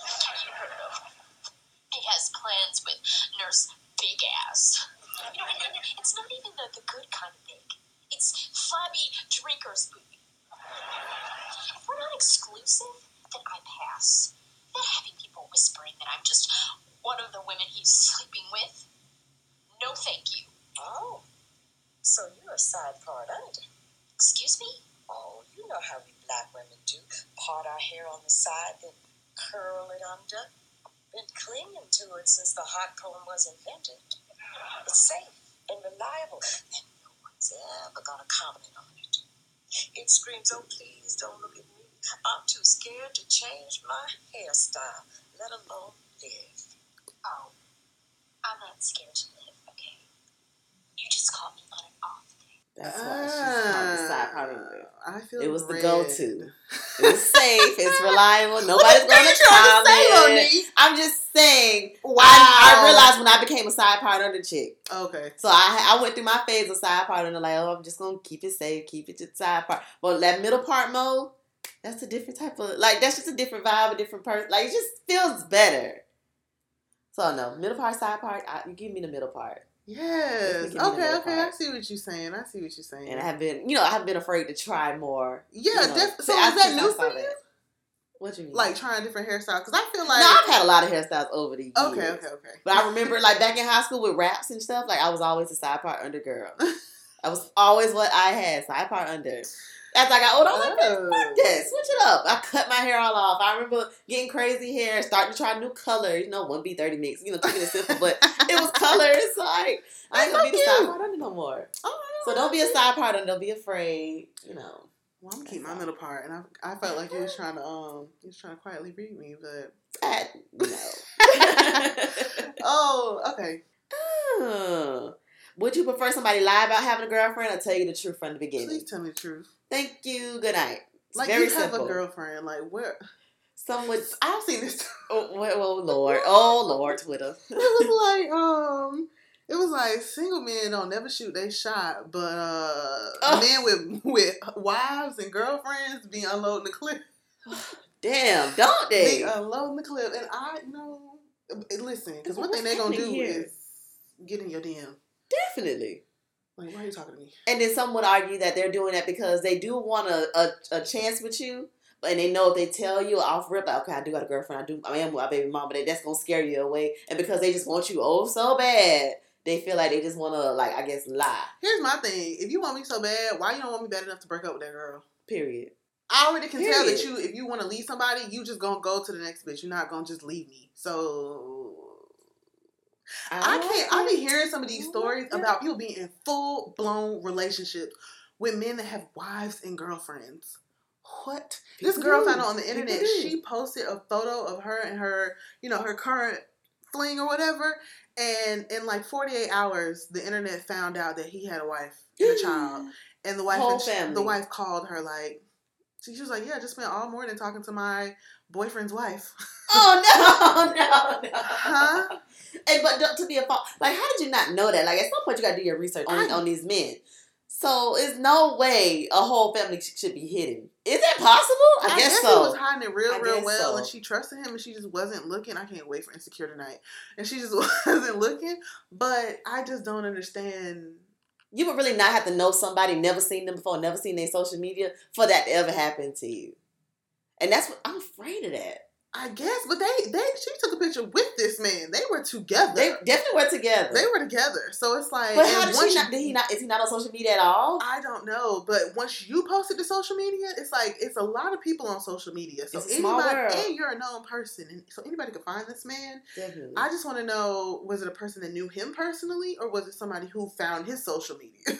He has plans with Nurse Big Ass. You know, and, and it's not even the, the good kind of big. It's flabby drinker's booty. If we're not exclusive, then I pass. Not having people whispering that I'm just one of the women he's sleeping with. No, thank you. Oh, so you're a side part under. Excuse me? Oh, you know how we black women do. Part our hair on the side, then curl it under. Been clinging to it since the hot comb was invented. It's safe and reliable, and no one's ever gonna comment on it. It screams, oh, please don't look at me. I'm too scared to change my hairstyle, let alone live. Oh, I'm not scared to live, okay? You just caught me on an off day. That's why she's called the side part under. I feel it was red. the go-to. It was safe. It's reliable. Nobody's going to trying to say, comment. Monique? I'm just saying. Wow. I, I realized when I became a side part under chick. Okay. So I I went through my phase of side part under, like, oh, I'm just going to keep it safe, keep it to the side part. But that middle part mode, that's a different type of, like, that's just a different vibe, a different person. Like, it just feels better. So, no, middle part, side part, I, you give me the middle part. Yes. Okay, okay. Part. I see what you're saying. I see what you're saying. And I have been, you know, I have been afraid to try more. Yeah, you know, def- so is that new for you? That. What you mean? Like trying different hairstyles? Because I feel like... No, I've had a lot of hairstyles over the years. Okay, okay, okay. But I remember, like, back in high school with raps and stuff, like, I was always a side part under girl. I was always what I had, side part under. As I got older, I was like, oh. fuck that, switch it up. I cut my hair all off. I remember getting crazy hair, starting to try new colors. You know, one B thirty mix, you know, keeping it simple, but it was colors. Like, I ain't gonna be the side part under no more. Oh, so don't be a side part under. Don't be afraid, you know. Well, I'm gonna keep my middle part, and I, I felt like he was trying to, um, he was trying to quietly read me, but that, no. Oh, okay. Oh. Would you prefer somebody lie about having a girlfriend or tell you the truth from the beginning? Please tell me the truth. Thank you. Good night. It's like very you have simple. a girlfriend, like where? Some would. I've seen this. Oh, oh Lord! Oh Lord! Twitter. It was like um, it was like single men don't never shoot they shot, but uh, oh. men with with wives and girlfriends be unloading the clip. Damn! Don't they? Be unloading the clip, and I you know, listen, because one thing they gonna do here? is get in your D M. Definitely. Like, why are you talking to me? And then some would argue that they're doing that because they do want a, a, a chance with you, and they know if they tell you off rip, like, okay, I do got a girlfriend, I do, I am with my baby mama, that's gonna scare you away. And because they just want you oh so bad, they feel like they just want to, like, I guess, lie. Here's my thing: if you want me so bad, why you don't want me bad enough to break up with that girl? Period. I already can Period. tell that you, if you want to leave somebody, you just gonna go to the next bitch. You're not gonna just leave me. So. I, I can't. I be hearing some of these stories about people being in full blown relationships with men that have wives and girlfriends. What? People this girl do. found out on the internet. She posted a photo of her and her, you know, her current fling or whatever. And in like forty-eight hours, the internet found out that he had a wife and a child. And the wife, Whole and she, family. the wife called her like, she was like, yeah, I just spent all morning talking to my boyfriend's wife. Oh, no, no, no. Huh? And, but to be a fault, like, how did you not know that? Like, at some point, you got to do your research on, on these men. So, it's no way a whole family should be hidden. Is that possible? I, I guess, guess so. he was hiding it real, I real well, so. and she trusted him, and she just wasn't looking. I can't wait for Insecure tonight. And she just wasn't looking, but I just don't understand. You would really not have to know somebody, never seen them before, never seen their social media, for that to ever happen to you. And that's what, I'm afraid of that. I guess, but they, they, she took a picture with this man. They were together. They definitely were together. They were together. So it's like, but how did she not, did he not, is he not on social media at all? I don't know. But once you posted to social media, it's like, it's a lot of people on social media. So it's a small anybody, world. And you're a known person. And so anybody could find this man. Definitely. I just want to know, was it a person that knew him personally, or was it somebody who found his social media?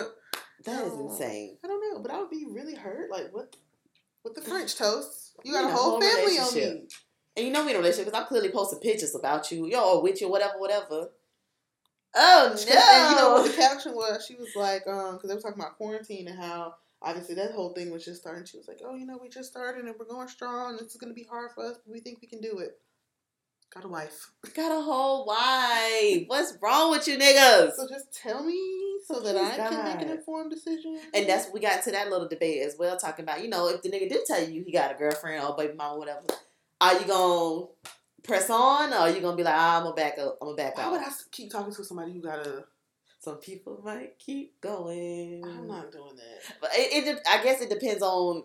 That is insane. I don't know, but I would be really hurt. Like, what? With the French toast, you got a whole, whole family on me. And you know we in a relationship because I'm clearly posting pictures about you, yo, or with you, whatever, whatever. Oh no! And you know what the caption was? She was like, um, because they were talking about quarantine and how obviously that whole thing was just starting. She was like, oh, you know, we just started and we're going strong. This is gonna be hard for us, but we think we can do it. Got a wife. Got a whole wife. What's wrong with you niggas? So just tell me so that Please I God. can make an informed decision. And that's we got into that little debate as well, talking about, you know, if the nigga did tell you he got a girlfriend or baby mama or whatever, are you gonna press on or are you gonna be like, ah, I'm gonna back up, I'm gonna back Why out? Why would I keep talking to somebody who got a... Some people might keep going. I'm not doing that. But it, it I guess it depends on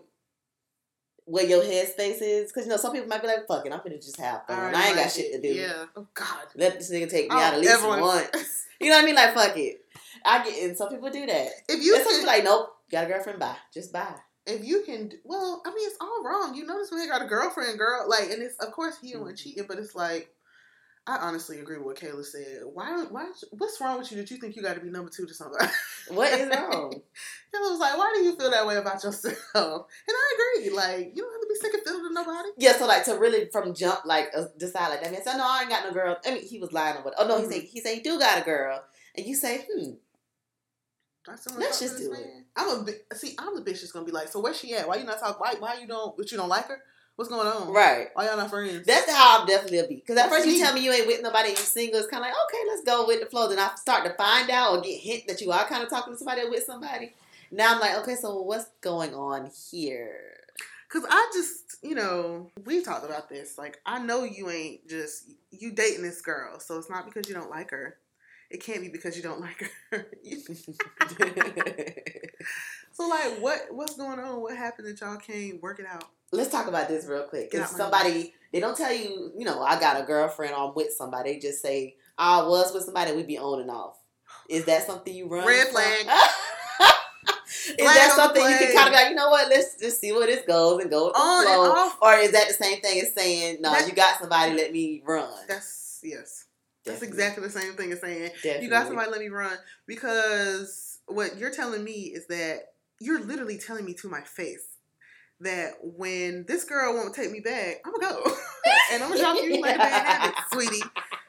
where your headspace is. Because, you know, some people might be like, fuck it, I'm gonna just have fun. I, I ain't got shit to do. Yeah. Oh, God. Let this nigga take me out at least everyone... once. You know what I mean? Like, fuck it. I get, and some people do that. If you and some people like, nope, got a girlfriend, bye. Just bye. If you can, well, I mean, it's all wrong. You notice when they got a girlfriend, girl, like, and it's, of course, he mm-hmm. wasn't cheating, but it's like, I honestly agree with what Kayla said. Why, why, what's wrong with you that you think you got to be number two to somebody? What is wrong? Kayla was like, why do you feel that way about yourself? And I agree. Like, you don't have to be sick and fiddle to nobody. Yeah, so, like, to really from jump, like, uh, decide like that. Man said, no, I ain't got no girl. I mean, he was lying or what. Oh, no, mm-hmm. he said, he said he do got a girl. And you say, hmm. I still wanna Let's talk just to this do it. man. I'm a bi- see. I'm the bitch that's gonna be like, so where's she at? Why you not talk? Why why you don't? But you don't like her? What's going on? Right. Why y'all not friends? That's how I'm definitely a be. Because at first you See. tell me you ain't with nobody and you single, it's kind of like, okay, let's go with the flow. Then I start to find out or get hint that you are kind of talking to somebody or with somebody. Now I'm like, okay, so what's going on here? Cause I just, you know, we talked about this. Like, I know you ain't just you dating this girl, so it's not because you don't like her. It can't be because you don't like her. So like, what what's going on? What happened that y'all can't work it out? Let's talk about this real quick. Get If out my somebody, they don't tell you, you know, I got a girlfriend or I'm with somebody, they just say, I was with somebody, we be on and off. Is that something you run Red from? flag. Is Flag that on the something you can play. kind of be like, you know what, let's just see where this goes and go with the On and flow? off. Or is that the same thing as saying, no, That- you got somebody, let me run? That's yes. That's Definitely. exactly the same thing as saying Definitely. you got somebody, let me run. Because what you're telling me is that you're literally telling me to my face that when this girl won't take me back, I'm gonna go and I'm gonna drop you like a bad habit, sweetie.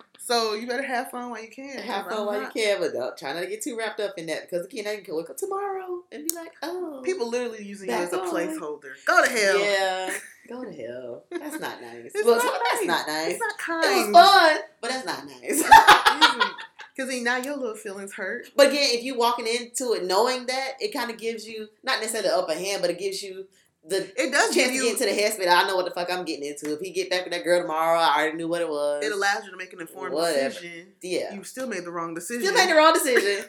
So you better have fun while you can. Have 'cause fun I'm while you not- can, but don't try not to get too wrapped up in that because again, I can wake up tomorrow and be like, oh, People literally using you Back as a on. placeholder. Go to hell. yeah, go to hell. That's not nice. It's Look, not that's nice. not nice. It's not It kind. was fun, but that's not nice. Because then now your little feelings hurt. But again, if you walking into it knowing that, it kind of gives you not necessarily the upper hand, but it gives you the It does chance give to you. get into the headspace. I know what the fuck I'm getting into. If he get back with that girl tomorrow, I already knew what it was. It allows you to make an informed Whatever. decision. Yeah. You still made the wrong decision. Still made the wrong decision.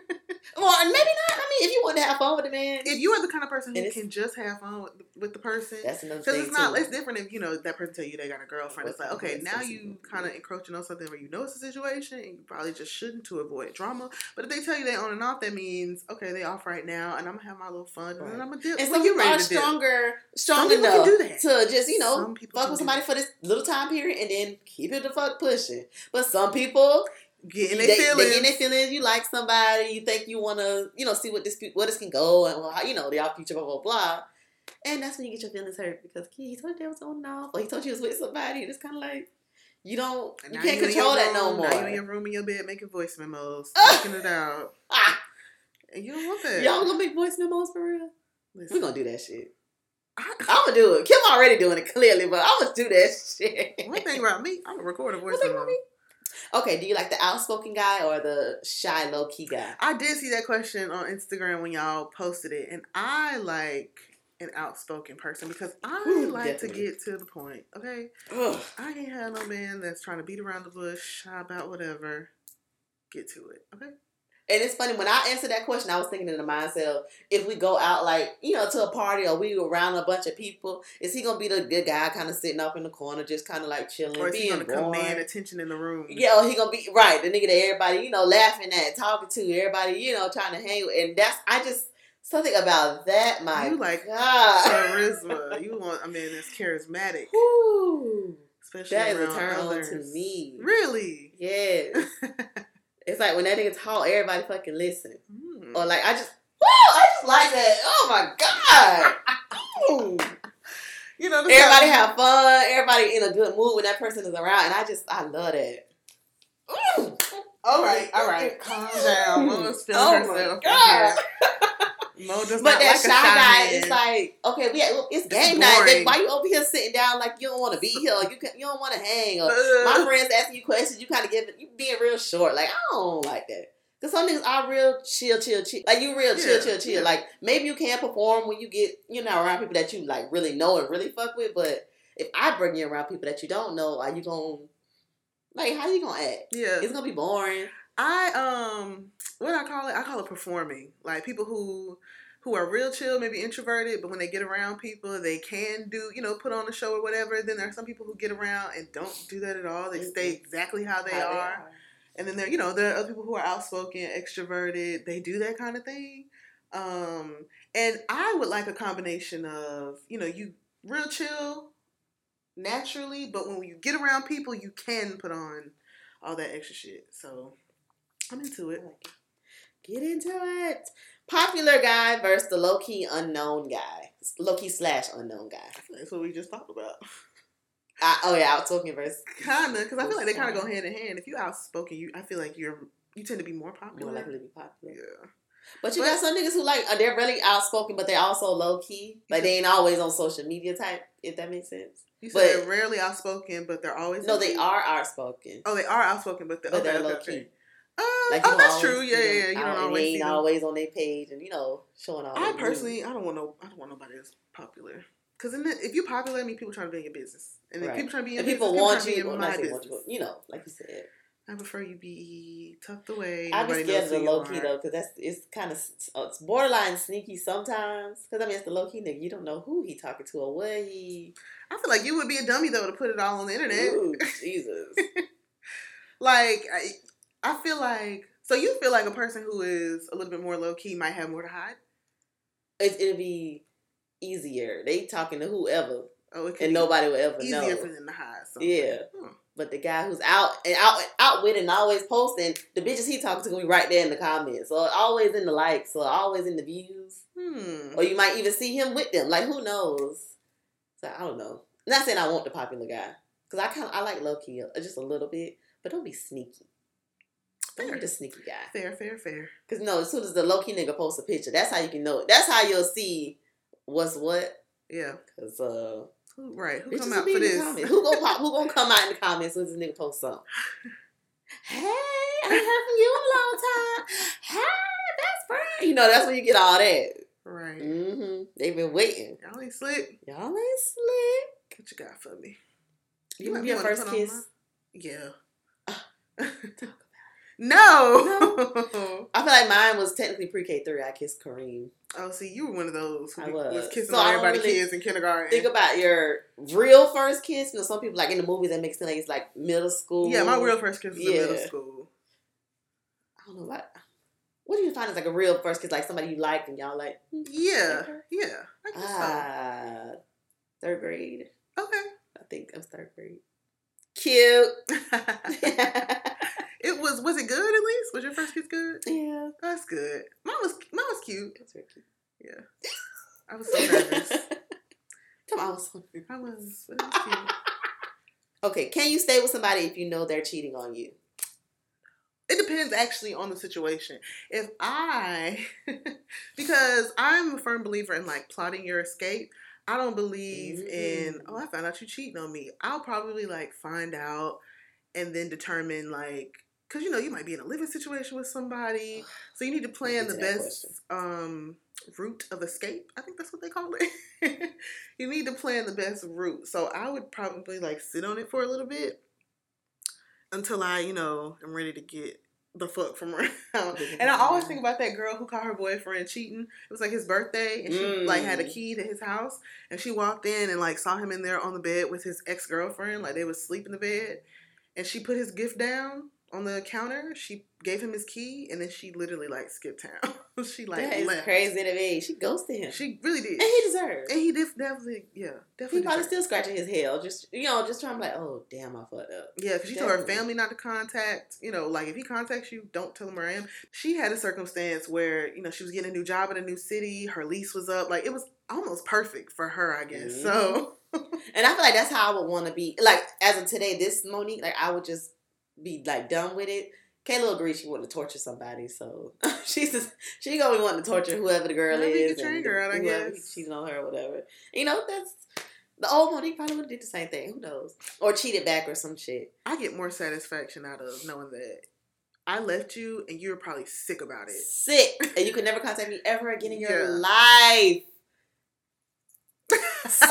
Well, and maybe not. I mean, if you want to have fun with the man, If you are the kind of person who And it's- can just have fun with the, with the person, that's another because thing it's not. too. It's different if you know that person tell you they got a girlfriend. It's like, What's- okay, what's now this you even? kind of encroaching on something where you know it's a situation and you probably just shouldn't to avoid drama. But if they tell you they on and off, that means okay, they off right now, and I'm gonna have my little fun, and Right. then I'm gonna dip. And when some you people ready are to dip. stronger, strong people can enough do that. to just you know Some people fuck can with do somebody that. for this little time period and then keep it the fuck pushing. But some people, Getting they, their they feelings. get in their feelings. You like somebody, you think you want to, you know, see what this what this can go and well, how, you know, the future, blah blah blah. And that's when you get your feelings hurt because he told you they was on and off, or he told you he was with somebody, and it's kind of like you don't, And you now can't in control your that no room, more. Now you in your room in your bed making voice memos, Ah! talking it out, Ah, and you don't want that. y'all gonna make voice memos for real? Listen, We gonna do that shit. I, I'm gonna do it. Kim already doing it clearly, but I'm gonna do that shit. one thing about me, I'm gonna record a voice One thing memo. about me. Okay, do you like the outspoken guy or the shy, low key guy? I did see that question on Instagram when y'all posted it, and I like an outspoken person because I Ooh, like definitely. to get to the point. Okay, Ugh. I can't have no man that's trying to beat around the bush, shy about whatever. Get to it. Okay. And it's funny, when I answered that question, I was thinking in the mindset of if we go out, like, you know, to a party or we around a bunch of people, is he going to be the good guy kind of sitting up in the corner, just kind of like chilling, Or is he being gonna command boring? attention in the room? Yeah, or he going to be, right, the nigga that everybody, you know, laughing at, talking to, everybody, you know, trying to hang with. And that's, I just, something about that, my You like God. charisma. You want a man that's charismatic, Woo. especially That is a around turn on others. to me. Really? Yes. It's like when that nigga talk, everybody fucking listen. Hmm. Or like, I just, woo, I just like that. Oh my God. Ooh. You know, this Everybody guy- have fun. Everybody in a good mood when that person is around. And I just, I love that. Ooh. All right, all right. Calm down. Mo's feeling Oh herself. my God. Mo does But not that like shy a shy guy man. is like, okay, we had, it's game It's night. boring. Then why you over here sitting down like you don't want to be here? You can, you don't want to hang. Or Uh, my friends asking you questions, you kind of give it, you being real short. Like, I don't like that. Because some niggas are real chill, chill, chill. Like, you real chill, Yeah, chill, chill. yeah. Like, maybe you can perform when you get, you know, around people that you, like, really know and really fuck with. But if I bring you around people that you don't know, are you going to, like, how you going to act? yeah. It's going to be boring. I um what do I call it? I call it performing. Like people who who are real chill, maybe introverted, but when they get around people, they can do, you know, put on a show or whatever. Then there are some people who get around and don't do that at all. They stay exactly how they, How are. And then there, you know, there are other people who are outspoken, extroverted. They do that kind of thing. Um, and I would like a combination of, you know, you real chill naturally, but when you get around people, you can put on all that extra shit. So I'm into it. Get into it. Popular guy versus the low-key unknown guy. Low-key slash unknown guy. That's what we just talked about. I, oh, yeah, outspoken versus Kinda, because I feel like they kind of go hand in hand. If you outspoken, you I feel like you're you tend to be more popular. more likely to be popular. Yeah. But you But- got some niggas who like uh, they're really outspoken, but they're also low key. Like they ain't always on social media type. If that makes sense. You said But- they're rarely outspoken, but they're always No, low they key? are outspoken, Oh, they are outspoken, but, they're, but okay, they're okay, low okay. key. Uh, Like you oh, don't that's always true. see Yeah, them yeah, yeah. You out, don't and always they see ain't them. always on their page, and you know showing all. I their personally, news. I don't want no, I don't want nobody that's popular. Because if you popular, I mean people trying to be in your business, and if Right. people trying to be in And your people business, want people you, trying well, to not be say in my want business. you, you know, like you said. I prefer you be tucked away. I be Nobody scared knows of the who you low key are. though, because that's it's kind of it's borderline sneaky sometimes. Because I mean, it's the low key nigga. You don't know who he talking to or what he. I feel like you would be a dummy though to put it all on the internet. Ooh, Jesus. Like I, I feel like so you feel like a person who is a little bit more low key might have more to hide. It, it'll be easier. They talking to whoever, Oh, it could and be nobody will ever easier know. for them to hide. Something. Yeah. Hmm. But the guy who's out and out out with and always posting, the bitches he talking to gonna be right there in the comments. Or always in the likes, or always in the views. Hmm. Or you might even see him with them. Like, who knows? So, I don't know. Not saying I want the popular guy. Because I kind of, I like low-key just a little bit. But don't be sneaky. Don't Fair. be the sneaky guy. Fair, fair, fair. Because, no, as soon as the low-key nigga posts a picture, that's how you can know it. That's how you'll see what's what. Yeah. Because, uh... Who, right. Who bitches come will out be for in the this? comments. Who gonna pop, who gonna come out in the comments when this nigga post something? Hey, I ain't heard from you in a long time. Hey, best friend. You know, that's when you get all that. Right. Mm-hmm. They've been waiting. Y'all ain't slick. Y'all ain't slick. What you got for me? You might remember your wanna first put on kiss? my- Yeah. Uh, no. I feel like mine was technically pre-K three. I kissed Kareem. Oh, see, you were one of those who I be- was. was kissing So on I don't everybody's really kids in kindergarten. Think about your real first kiss. You know, some people, like in the movies, that makes it like it's like middle school. Yeah, my real first kiss was in middle Yeah. school. I don't know what. What do you find is like a real first kiss? Like somebody you liked and y'all like. hmm, Yeah, okay. yeah. I guess Ah, third grade. so. I think it was third grade. Cute. Okay. It was. Was it good at least? Was your first kiss good? Yeah. That's good. Mine was. Mine was cute. That's very cute. Yeah. I was so nervous. Come on. son. I was. But it was cute. Okay, can you stay with somebody if you know they're cheating on you? It depends actually on the situation. If I, because I'm a firm believer in like plotting your escape. I don't believe in, Mm. oh, I found out you cheating on me. I'll probably like find out and then determine like, because you know, you might be in a living situation with somebody. So you need to plan Get the to that best um, route of escape. I think that's what they call it. You need to plan the best route. So I would probably like sit on it for a little bit until I, you know, am ready to get the fuck from around. And I always think about that girl who caught her boyfriend cheating. It was like his birthday, and she Mm. like had a key to his house, and she walked in and like saw him in there on the bed with his ex girlfriend, like they was asleep in the bed, and she put his gift down on the counter. She gave him his key, and then she literally like skipped town. She like That is left. crazy to me. She ghosted him. She really did, and he deserved. and he did definitely, yeah, definitely. He probably deserved. still scratching his head. Just you know, just trying to be like, oh damn, I fucked up. Yeah, because she told her Definitely. family not to contact, you know, like if he contacts you, don't tell him where I am. She had a circumstance where, you know, she was getting a new job in a new city, her lease was up. Like it was almost perfect for her, I guess. Mhm. So, And I feel like that's how I would want to be. Like as of today, this Monique, like I would just be like done with it. Kayla agreed she wanted to torture somebody, so she's just she gonna be wanting to torture whoever the girl Maybe is, get your and anger out, I whoever guess. cheating on her or whatever. You know, that's the old Monique probably would have did the same thing. Who knows? Or cheated back or some shit. I get more satisfaction out of knowing that I left you and you were probably sick about it. Sick, and you could never contact me ever again in your Yeah. life. Suffer.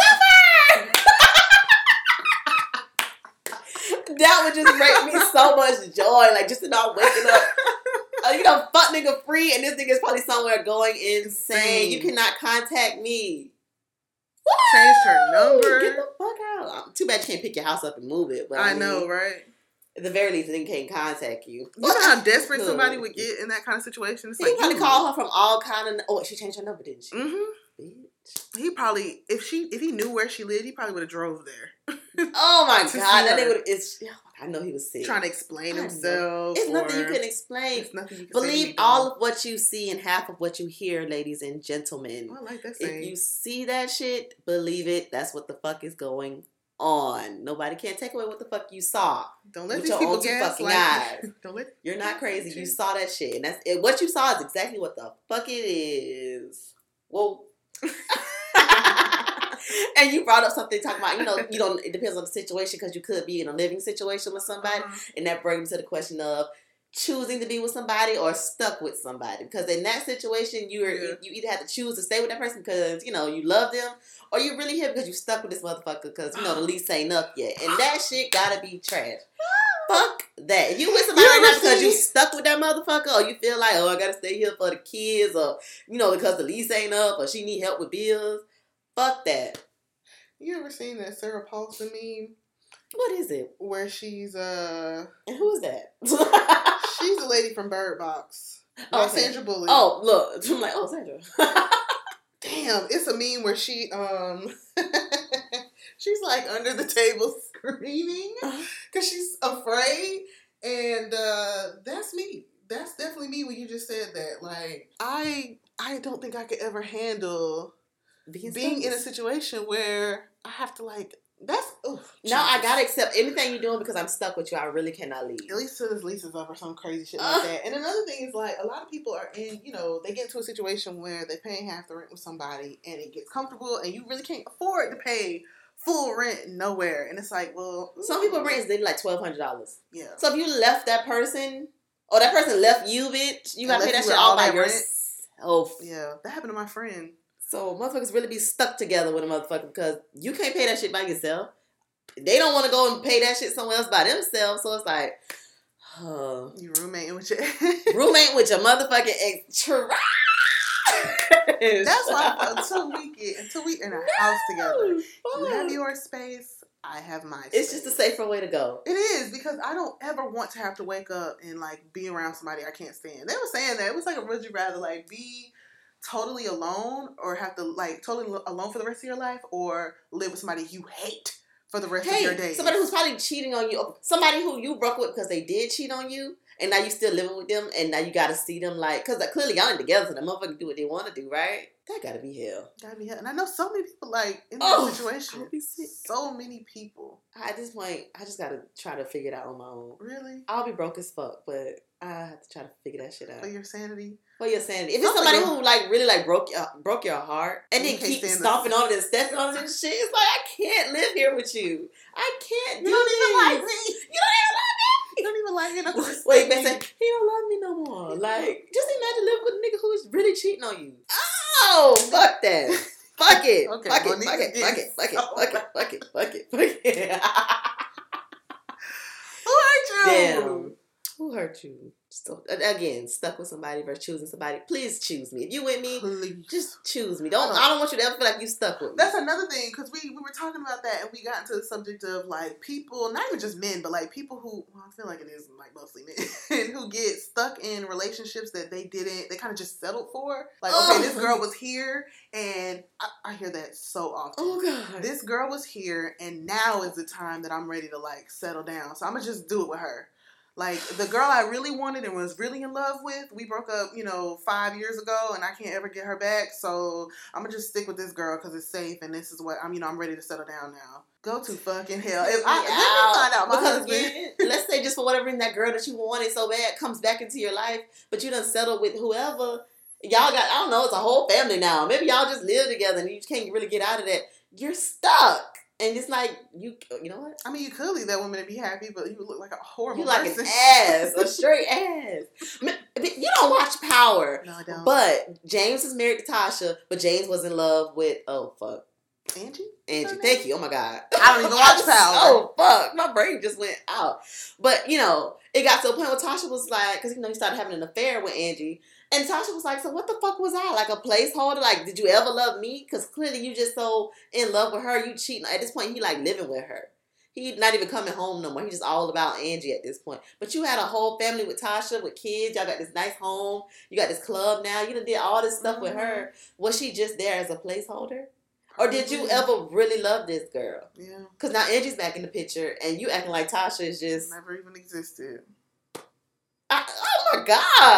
That would just bring me so much joy, like just to not waking up. Uh, you know, fuck nigga free, and this nigga is probably somewhere going insane. Insane. You cannot contact me. Changed her Woo! number. Get the fuck out. Um, Too bad you can't pick your house up and move it. But I, I mean, know, right? At the very least, the nigga can't contact you. You know how desperate Good. somebody would get in that kind of situation? It's He like, probably you- called her from all kind of. Oh, she changed her number, didn't she? Mhm. Bitch. He probably, if she, if he knew where she lived, he probably would have drove there. Oh my To god, see that her. nigga would. It's. I know he was sick. Trying to explain I know. himself. It's nothing you or- can explain. It's nothing you can say to Believe me, all dog. of what you see and half of what you hear, ladies and gentlemen. Oh, I like that If saying. you see that shit, believe it. That's what the fuck is going on. Nobody can take away what the fuck you saw. Don't let with these your people own two gas fucking like eyes. Don't let. You're not crazy. You saw that shit, and that's it. What you saw is exactly what the fuck it is. Whoa. And you brought up something talking about, you know, you don't. It depends on the situation because you could be in a living situation with somebody, Uh-huh. and that brings me to the question of choosing to be with somebody or stuck with somebody. Because in that situation, you're Yeah. you either have to choose to stay with that person because you know you love them, or you really here because you stuck with this motherfucker because you know the lease ain't up yet, and that shit gotta be trash. Fuck that. If you with somebody You right now ever because you seen- stuck with that motherfucker, or you feel like, oh, I gotta stay here for the kids, or you know because the lease ain't up, or she need help with bills. Fuck that. You ever seen that Sarah Paulson meme What is it? where she's uh And who is that? she's a lady from Bird Box, Oh, not okay. Sandra Bullock. Oh, look. I'm like, oh, Sandra. Damn, it's a meme where she um she's like under the table screaming because she's afraid, and uh that's me. That's definitely me when you just said that. Like I I don't think I could ever handle Being, being stuck. in a situation where I have to like that's oof, No, I Jesus. gotta accept anything you're doing because I'm stuck with you. I really cannot leave. At least till this lease is up or some crazy shit Ugh. like that. And another thing is like a lot of people are in, you know, they get into a situation where they're paying half the rent with somebody and it gets comfortable and you really can't afford to pay full rent nowhere. And it's like, well, Some people rent is daily like twelve hundred dollars. yeah. So if you left that person, or that person left you, bitch, you And gotta pay left that you shit with all all by that rent? yourself. Yeah, that happened to my friend. So motherfuckers really be stuck together with a motherfucker because you can't pay that shit by yourself. They don't want to go and pay that shit somewhere else by themselves. So it's like, huh. You roommating with your Roommate with your motherfucking ex. Trash. That's why until we get until we in a house together. You have your space, I have my space. It's just a safer way to go. It is, because I don't ever want to have to wake up and like be around somebody I can't stand. They were saying that it was like a would you rather like be totally alone or have to like totally lo- alone for the rest of your life or live with somebody you hate for the rest of your Hey, days. somebody who's probably cheating on you, somebody who you broke with because they did cheat on you, and now you still living with them, and now you got to see them like, because clearly y'all ain't together, so the motherfucker do what they want to do, right? That got to be hell. Gotta be, and I know so many people like in that Oh, situation. I'll be sick. So many people. At this point, I just got to try to figure it out on my own. Really? I'll be broke as fuck, but I have to try to figure that shit out. For your sanity? For your sanity. If it's Something somebody wrong. who like really like broke your broke your heart and You then can't keep stand stomping the- on it and stepping on it and shit, it's like I can't live here with you. I can't You do don't even this. like me. You don't even like me. You don't even like me enough to respect Wait, they me. say he don't love me no more. Like, just imagine living with a nigga who is really cheating on you. Oh, fuck that. Fuck it. Okay, fuck, it. Monique fuck it. is Fuck it. Fuck it. so Fuck it. Fuck it. Fuck it. Fuck it. Who hurt you? Damn. Who hurt you? So, again, stuck with somebody versus choosing somebody. Please choose me. If you with me, Please. just choose me. Don't. I don't want you to ever feel like you stuck with me. That's another thing, because we, we were talking about that and we got into the subject of like people, not even just men, but like people who, well, I feel like it is like mostly men, who get stuck in relationships that they didn't, they kind of just settled for. Like, okay, Ugh. this girl was here, and I, I hear that so often. Oh God. This girl was here, and now is the time that I'm ready to like settle down. So I'm gonna just do it with her. Like, the girl I really wanted and was really in love with, we broke up, you know, five years ago, and I can't ever get her back. So I'm gonna just stick with this girl because it's safe, and this is what I'm. You know, I'm ready to settle down now. Go to fucking hell. If I, let me find out my because husband. again, let's say just for whatever reason that girl that you wanted so bad comes back into your life, but you done settled with whoever. Y'all got, I don't know, it's a whole family now. Maybe y'all just live together and you can't really get out of that. You're stuck. And it's like, you you know what? I mean, you could leave that woman and be happy, but you would look like a horrible You like person. an ass, a straight ass. Man, you don't watch Power. No, I don't. But James is married to Tasha, but James was in love with, oh, fuck. Angie? Angie, thank you. Oh my God. I don't even watch Power. Oh fuck. My brain just went out. But, you know, it got to a point where Tasha was like, because, you know, he started having an affair with Angie. And Tasha was like, so what the fuck was I? Like a placeholder? Like, did you ever love me? Because clearly you just so in love with her. You cheating. At this point, he like living with her. He not even coming home no more. He just all about Angie at this point. But you had a whole family with Tasha, with kids. Y'all got this nice home. You got this club now. You done did all this stuff Mm-hmm. with her. Was she just there as a placeholder? Or did you Probably. ever really love this girl? Yeah. Because now Angie's back in the picture, and you acting like Tasha is just... Never even existed. I, oh my God!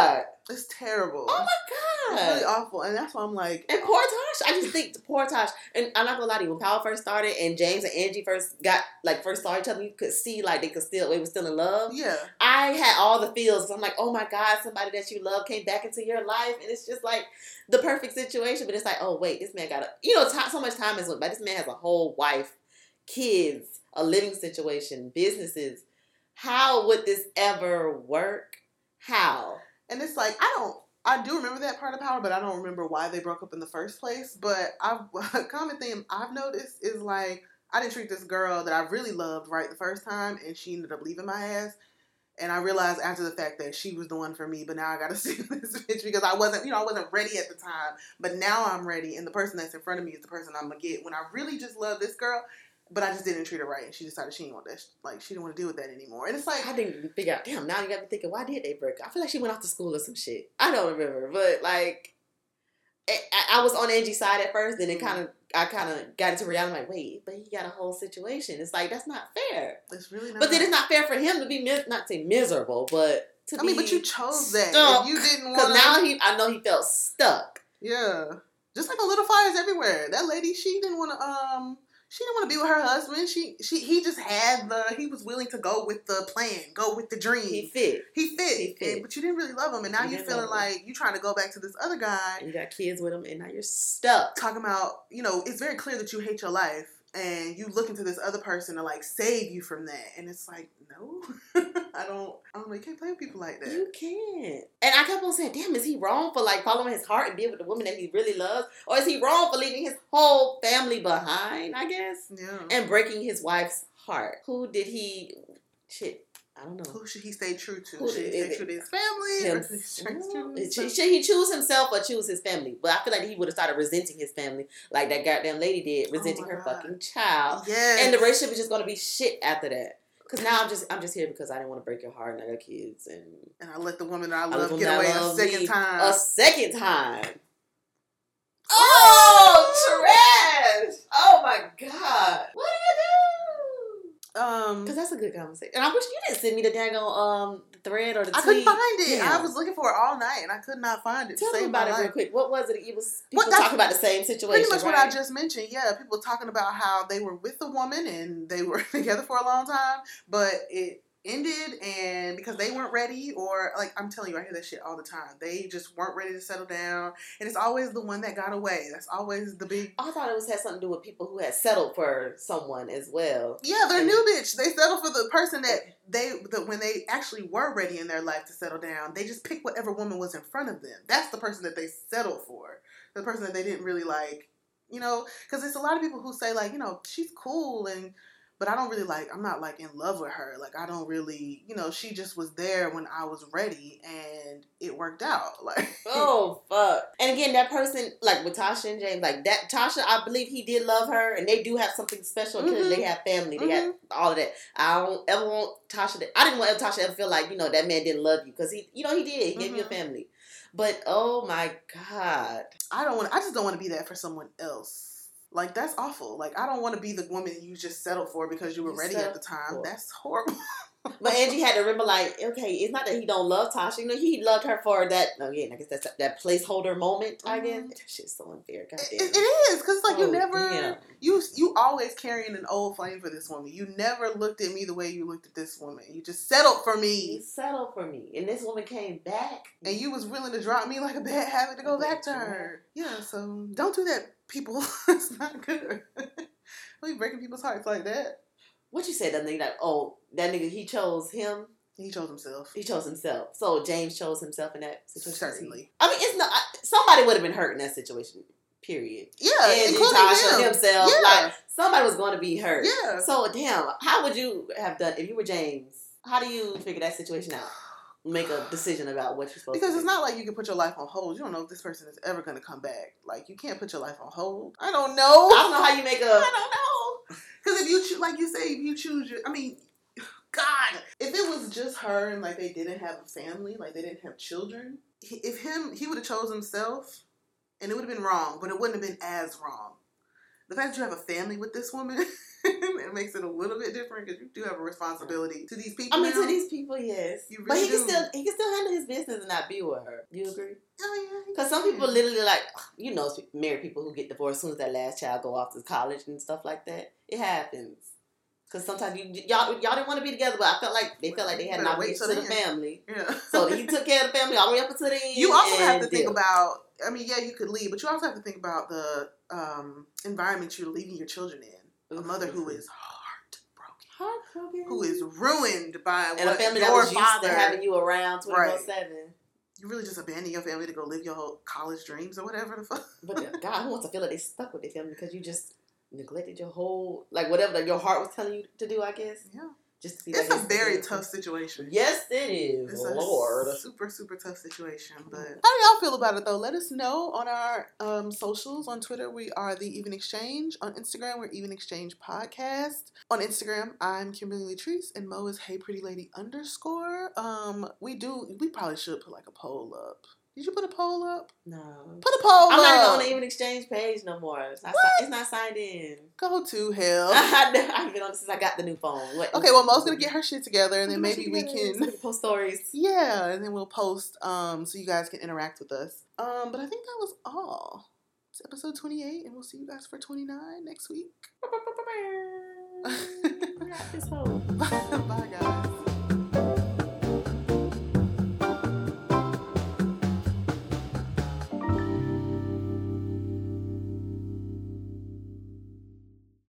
It's terrible. Oh my It's god. really awful. And that's why I'm like, And poor Tosh, I just think poor Tosh, and I'm not gonna lie to you, when Power first started and James and Angie first got, like, first saw each other, you could see, like, they could still, they were still in love. yeah. I had all the feels. I'm like, oh my God, somebody that you love came back into your life. And it's just like the perfect situation. But it's like, oh, wait, this man got a, you know, t- so much time has went by. This man has a whole wife, kids, a living situation, businesses. How would this ever work? How? And it's like, I don't, I do remember that part of Power, but I don't remember why they broke up in the first place. But I, a common thing I've noticed is like, I didn't treat this girl that I really loved right the first time, and she ended up leaving my ass. And I realized after the fact that she was the one for me, but now I gotta see this bitch because I wasn't, you know, I wasn't ready at the time. But now I'm ready, and the person that's in front of me is the person I'm gonna get when I really just love this girl. But I just didn't treat her right, and she decided she didn't want that. Like, she didn't want to deal with that anymore. And it's like, I didn't figure out, damn, now you got me thinking, why did they break up? I feel like she went off to school or some shit. I don't remember, but like, I, I was on Angie's side at first, then it kind of, I kind of got into reality. I'm like, wait, but he got a whole situation. It's like, that's not fair. it's really not. But then it's not fair for him to be, mis- not to say miserable, but to I be mean, but you chose that. stuck. If you didn't Because want now he, I know he felt stuck. Yeah. Just like a little fires everywhere. That lady, she didn't want to, um, she didn't want to be with her husband. She, she, he just had the, he was willing to go with the plan, go with the dream. He fit. He fit. He fit. And, but you didn't really love him. And now You you're didn't feeling love him. like you're trying to go back to this other guy. And you got kids with him, and now you're stuck. Talking about, you know, it's very clear that you hate your life. And you look into this other person to like save you from that. And it's like, no, I don't, I don't know, you can't play with people like that. You can't. And I kept on saying, damn, is he wrong for like following his heart and being with the woman that he really loves? Or is he wrong for leaving his whole family behind, I guess? Yeah. And breaking his wife's heart. Who did he, shit, I don't know. Who should he stay true to? Who should he is stay it? true to his family? Him. Or should he stay true to his Should, should he choose himself or choose his family? But I feel like he would have started resenting his family like that goddamn lady did, resenting my her God. fucking child. Yes. And the relationship is just gonna be shit after that. Cause now I'm just I'm just here because I didn't want to break your heart and I got kids and And I let the woman that I I love let get them away that a love second leave time. a second time. Oh, trash! Oh my God! What do you do? Um, Because that's a good conversation. And I wish you didn't send me the dang um thread or the I tweet. couldn't find it. Yeah. I was looking for it all night and I could not find it. Tell to me save about my it life. real quick. What was it? It was people What, that's talking about the same situation. Pretty much what right? I just mentioned. Yeah, people talking about how they were with a woman and they were together for a long time, but it ended and because they weren't ready, or like I'm telling you, I hear that shit all the time. They just weren't ready to settle down, and it's always the one that got away. That's always the big. I thought it was had something to do with people who had settled for someone as well. Yeah, they're And- new bitch. They settle for the person that they that when they actually were ready in their life to settle down, they just picked whatever woman was in front of them. That's the person that they settled for. The person that they didn't really like, you know, because there's a lot of people who say like, you know, she's cool and. But I don't really like, I'm not like in love with her. Like, I don't really, you know, she just was there when I was ready and it worked out. Like, Oh, fuck. And again, that person, like with Tasha and James, like that, Tasha, I believe he did love her and they do have something special because Mhm. they have family. They got all of that. I don't ever want Tasha to, I didn't want Tasha to ever feel like, you know, that man didn't love you because he, you know, he did. He gave you a Mhm. family. But, oh my God. I don't want, I just don't want to be that for someone else. Like, that's awful. Like, I don't want to be the woman you just settled for because you were You ready at the settled time. for. That's horrible. But Angie had to remember, like, okay, it's not that he don't love Tasha. You know, he loved her for that, again, I guess that's that placeholder moment, I guess. Mhm. That shit's so unfair. It, Goddamn. it is, because like you Oh, never, damn. you you always carrying an old flame for this woman. You never looked at me the way you looked at this woman. You just settled for He me, settled for me. And this woman came back. and you was willing to drop me like a bad habit to go A bad back to her. Yeah, so don't do that, people. It's not good. Don't be breaking people's hearts like that. What you said, that nigga, like, oh, that nigga, he chose him. He chose himself. He chose himself. So James chose himself in that situation. Certainly. I mean, it's not, I, somebody would have been hurt in that situation, period. Yeah, And including Tasha him. himself. Yeah. Like, somebody was going to be hurt. Yeah. So, damn, how would you have done, if you were James, how do you figure that situation out? Make a decision about what you're supposed Because to do. it's not like you can put your life on hold. You don't know if this person is ever going to come back. Like, you can't put your life on hold. I don't know. I don't know how you make a... I don't know. Because if you, choo- like you say, if you choose your, I mean, God, if it was just her and like they didn't have a family, like they didn't have children, he, if him, he would have chose himself and it would have been wrong, but it wouldn't have been as wrong. the fact that you have a family with this woman, it makes it a little bit different because you do have a responsibility to these people. I mean, now. to these people, yes. You really but he do. can still he can still handle his business and not be with her. You agree? Oh, yeah. Because some people literally like, you know, married people who get divorced as soon as that last child go off to college and stuff like that. It happens. Because sometimes you y'all y'all didn't want to be together, but I felt like they felt like they had an Better wait obligation till to the the end. family. Yeah. So he took care of the family all the way up until the end. You also have to and think did. about, I mean, yeah, you could leave, but you also have to think about the um, environment you're leaving your children in. A mother who is heartbroken. Heartbroken. Who is ruined by and what a family your that was used father, to having you around twenty-four seven. You really just abandon your family to go live your whole college dreams or whatever the fuck. But God, who wants to feel like they stuck with their family because you just neglected your whole, like whatever that your heart was telling you to do, I guess. Yeah. Just to see It's that a very it's- tough situation. Yes, it is. It's Lord. a super, super tough situation. But how do y'all feel about it, though? Let us know on our um, socials. On Twitter, we are The Even Exchange. On Instagram, we're Even Exchange Podcast. On Instagram, I'm Kimberly Latrice, and Mo is Hey Pretty Lady underscore. Um, we do, we probably should put like a poll up. Did you put a poll up? No. Put a poll I'm up. not even on the Even Exchange page no more. It's not, si- it's not signed in. Go to hell. I've been on it since I got the new phone. What, Okay, well, Mo's gonna get her shit together, and then Get my maybe shit we together so can, can post stories. yeah, and then we'll post, um, so you guys can interact with us. Um, but I think that was all. It's episode twenty-eight, and we'll see you guys for twenty-nine next week. I got this hoe. Bye, guys.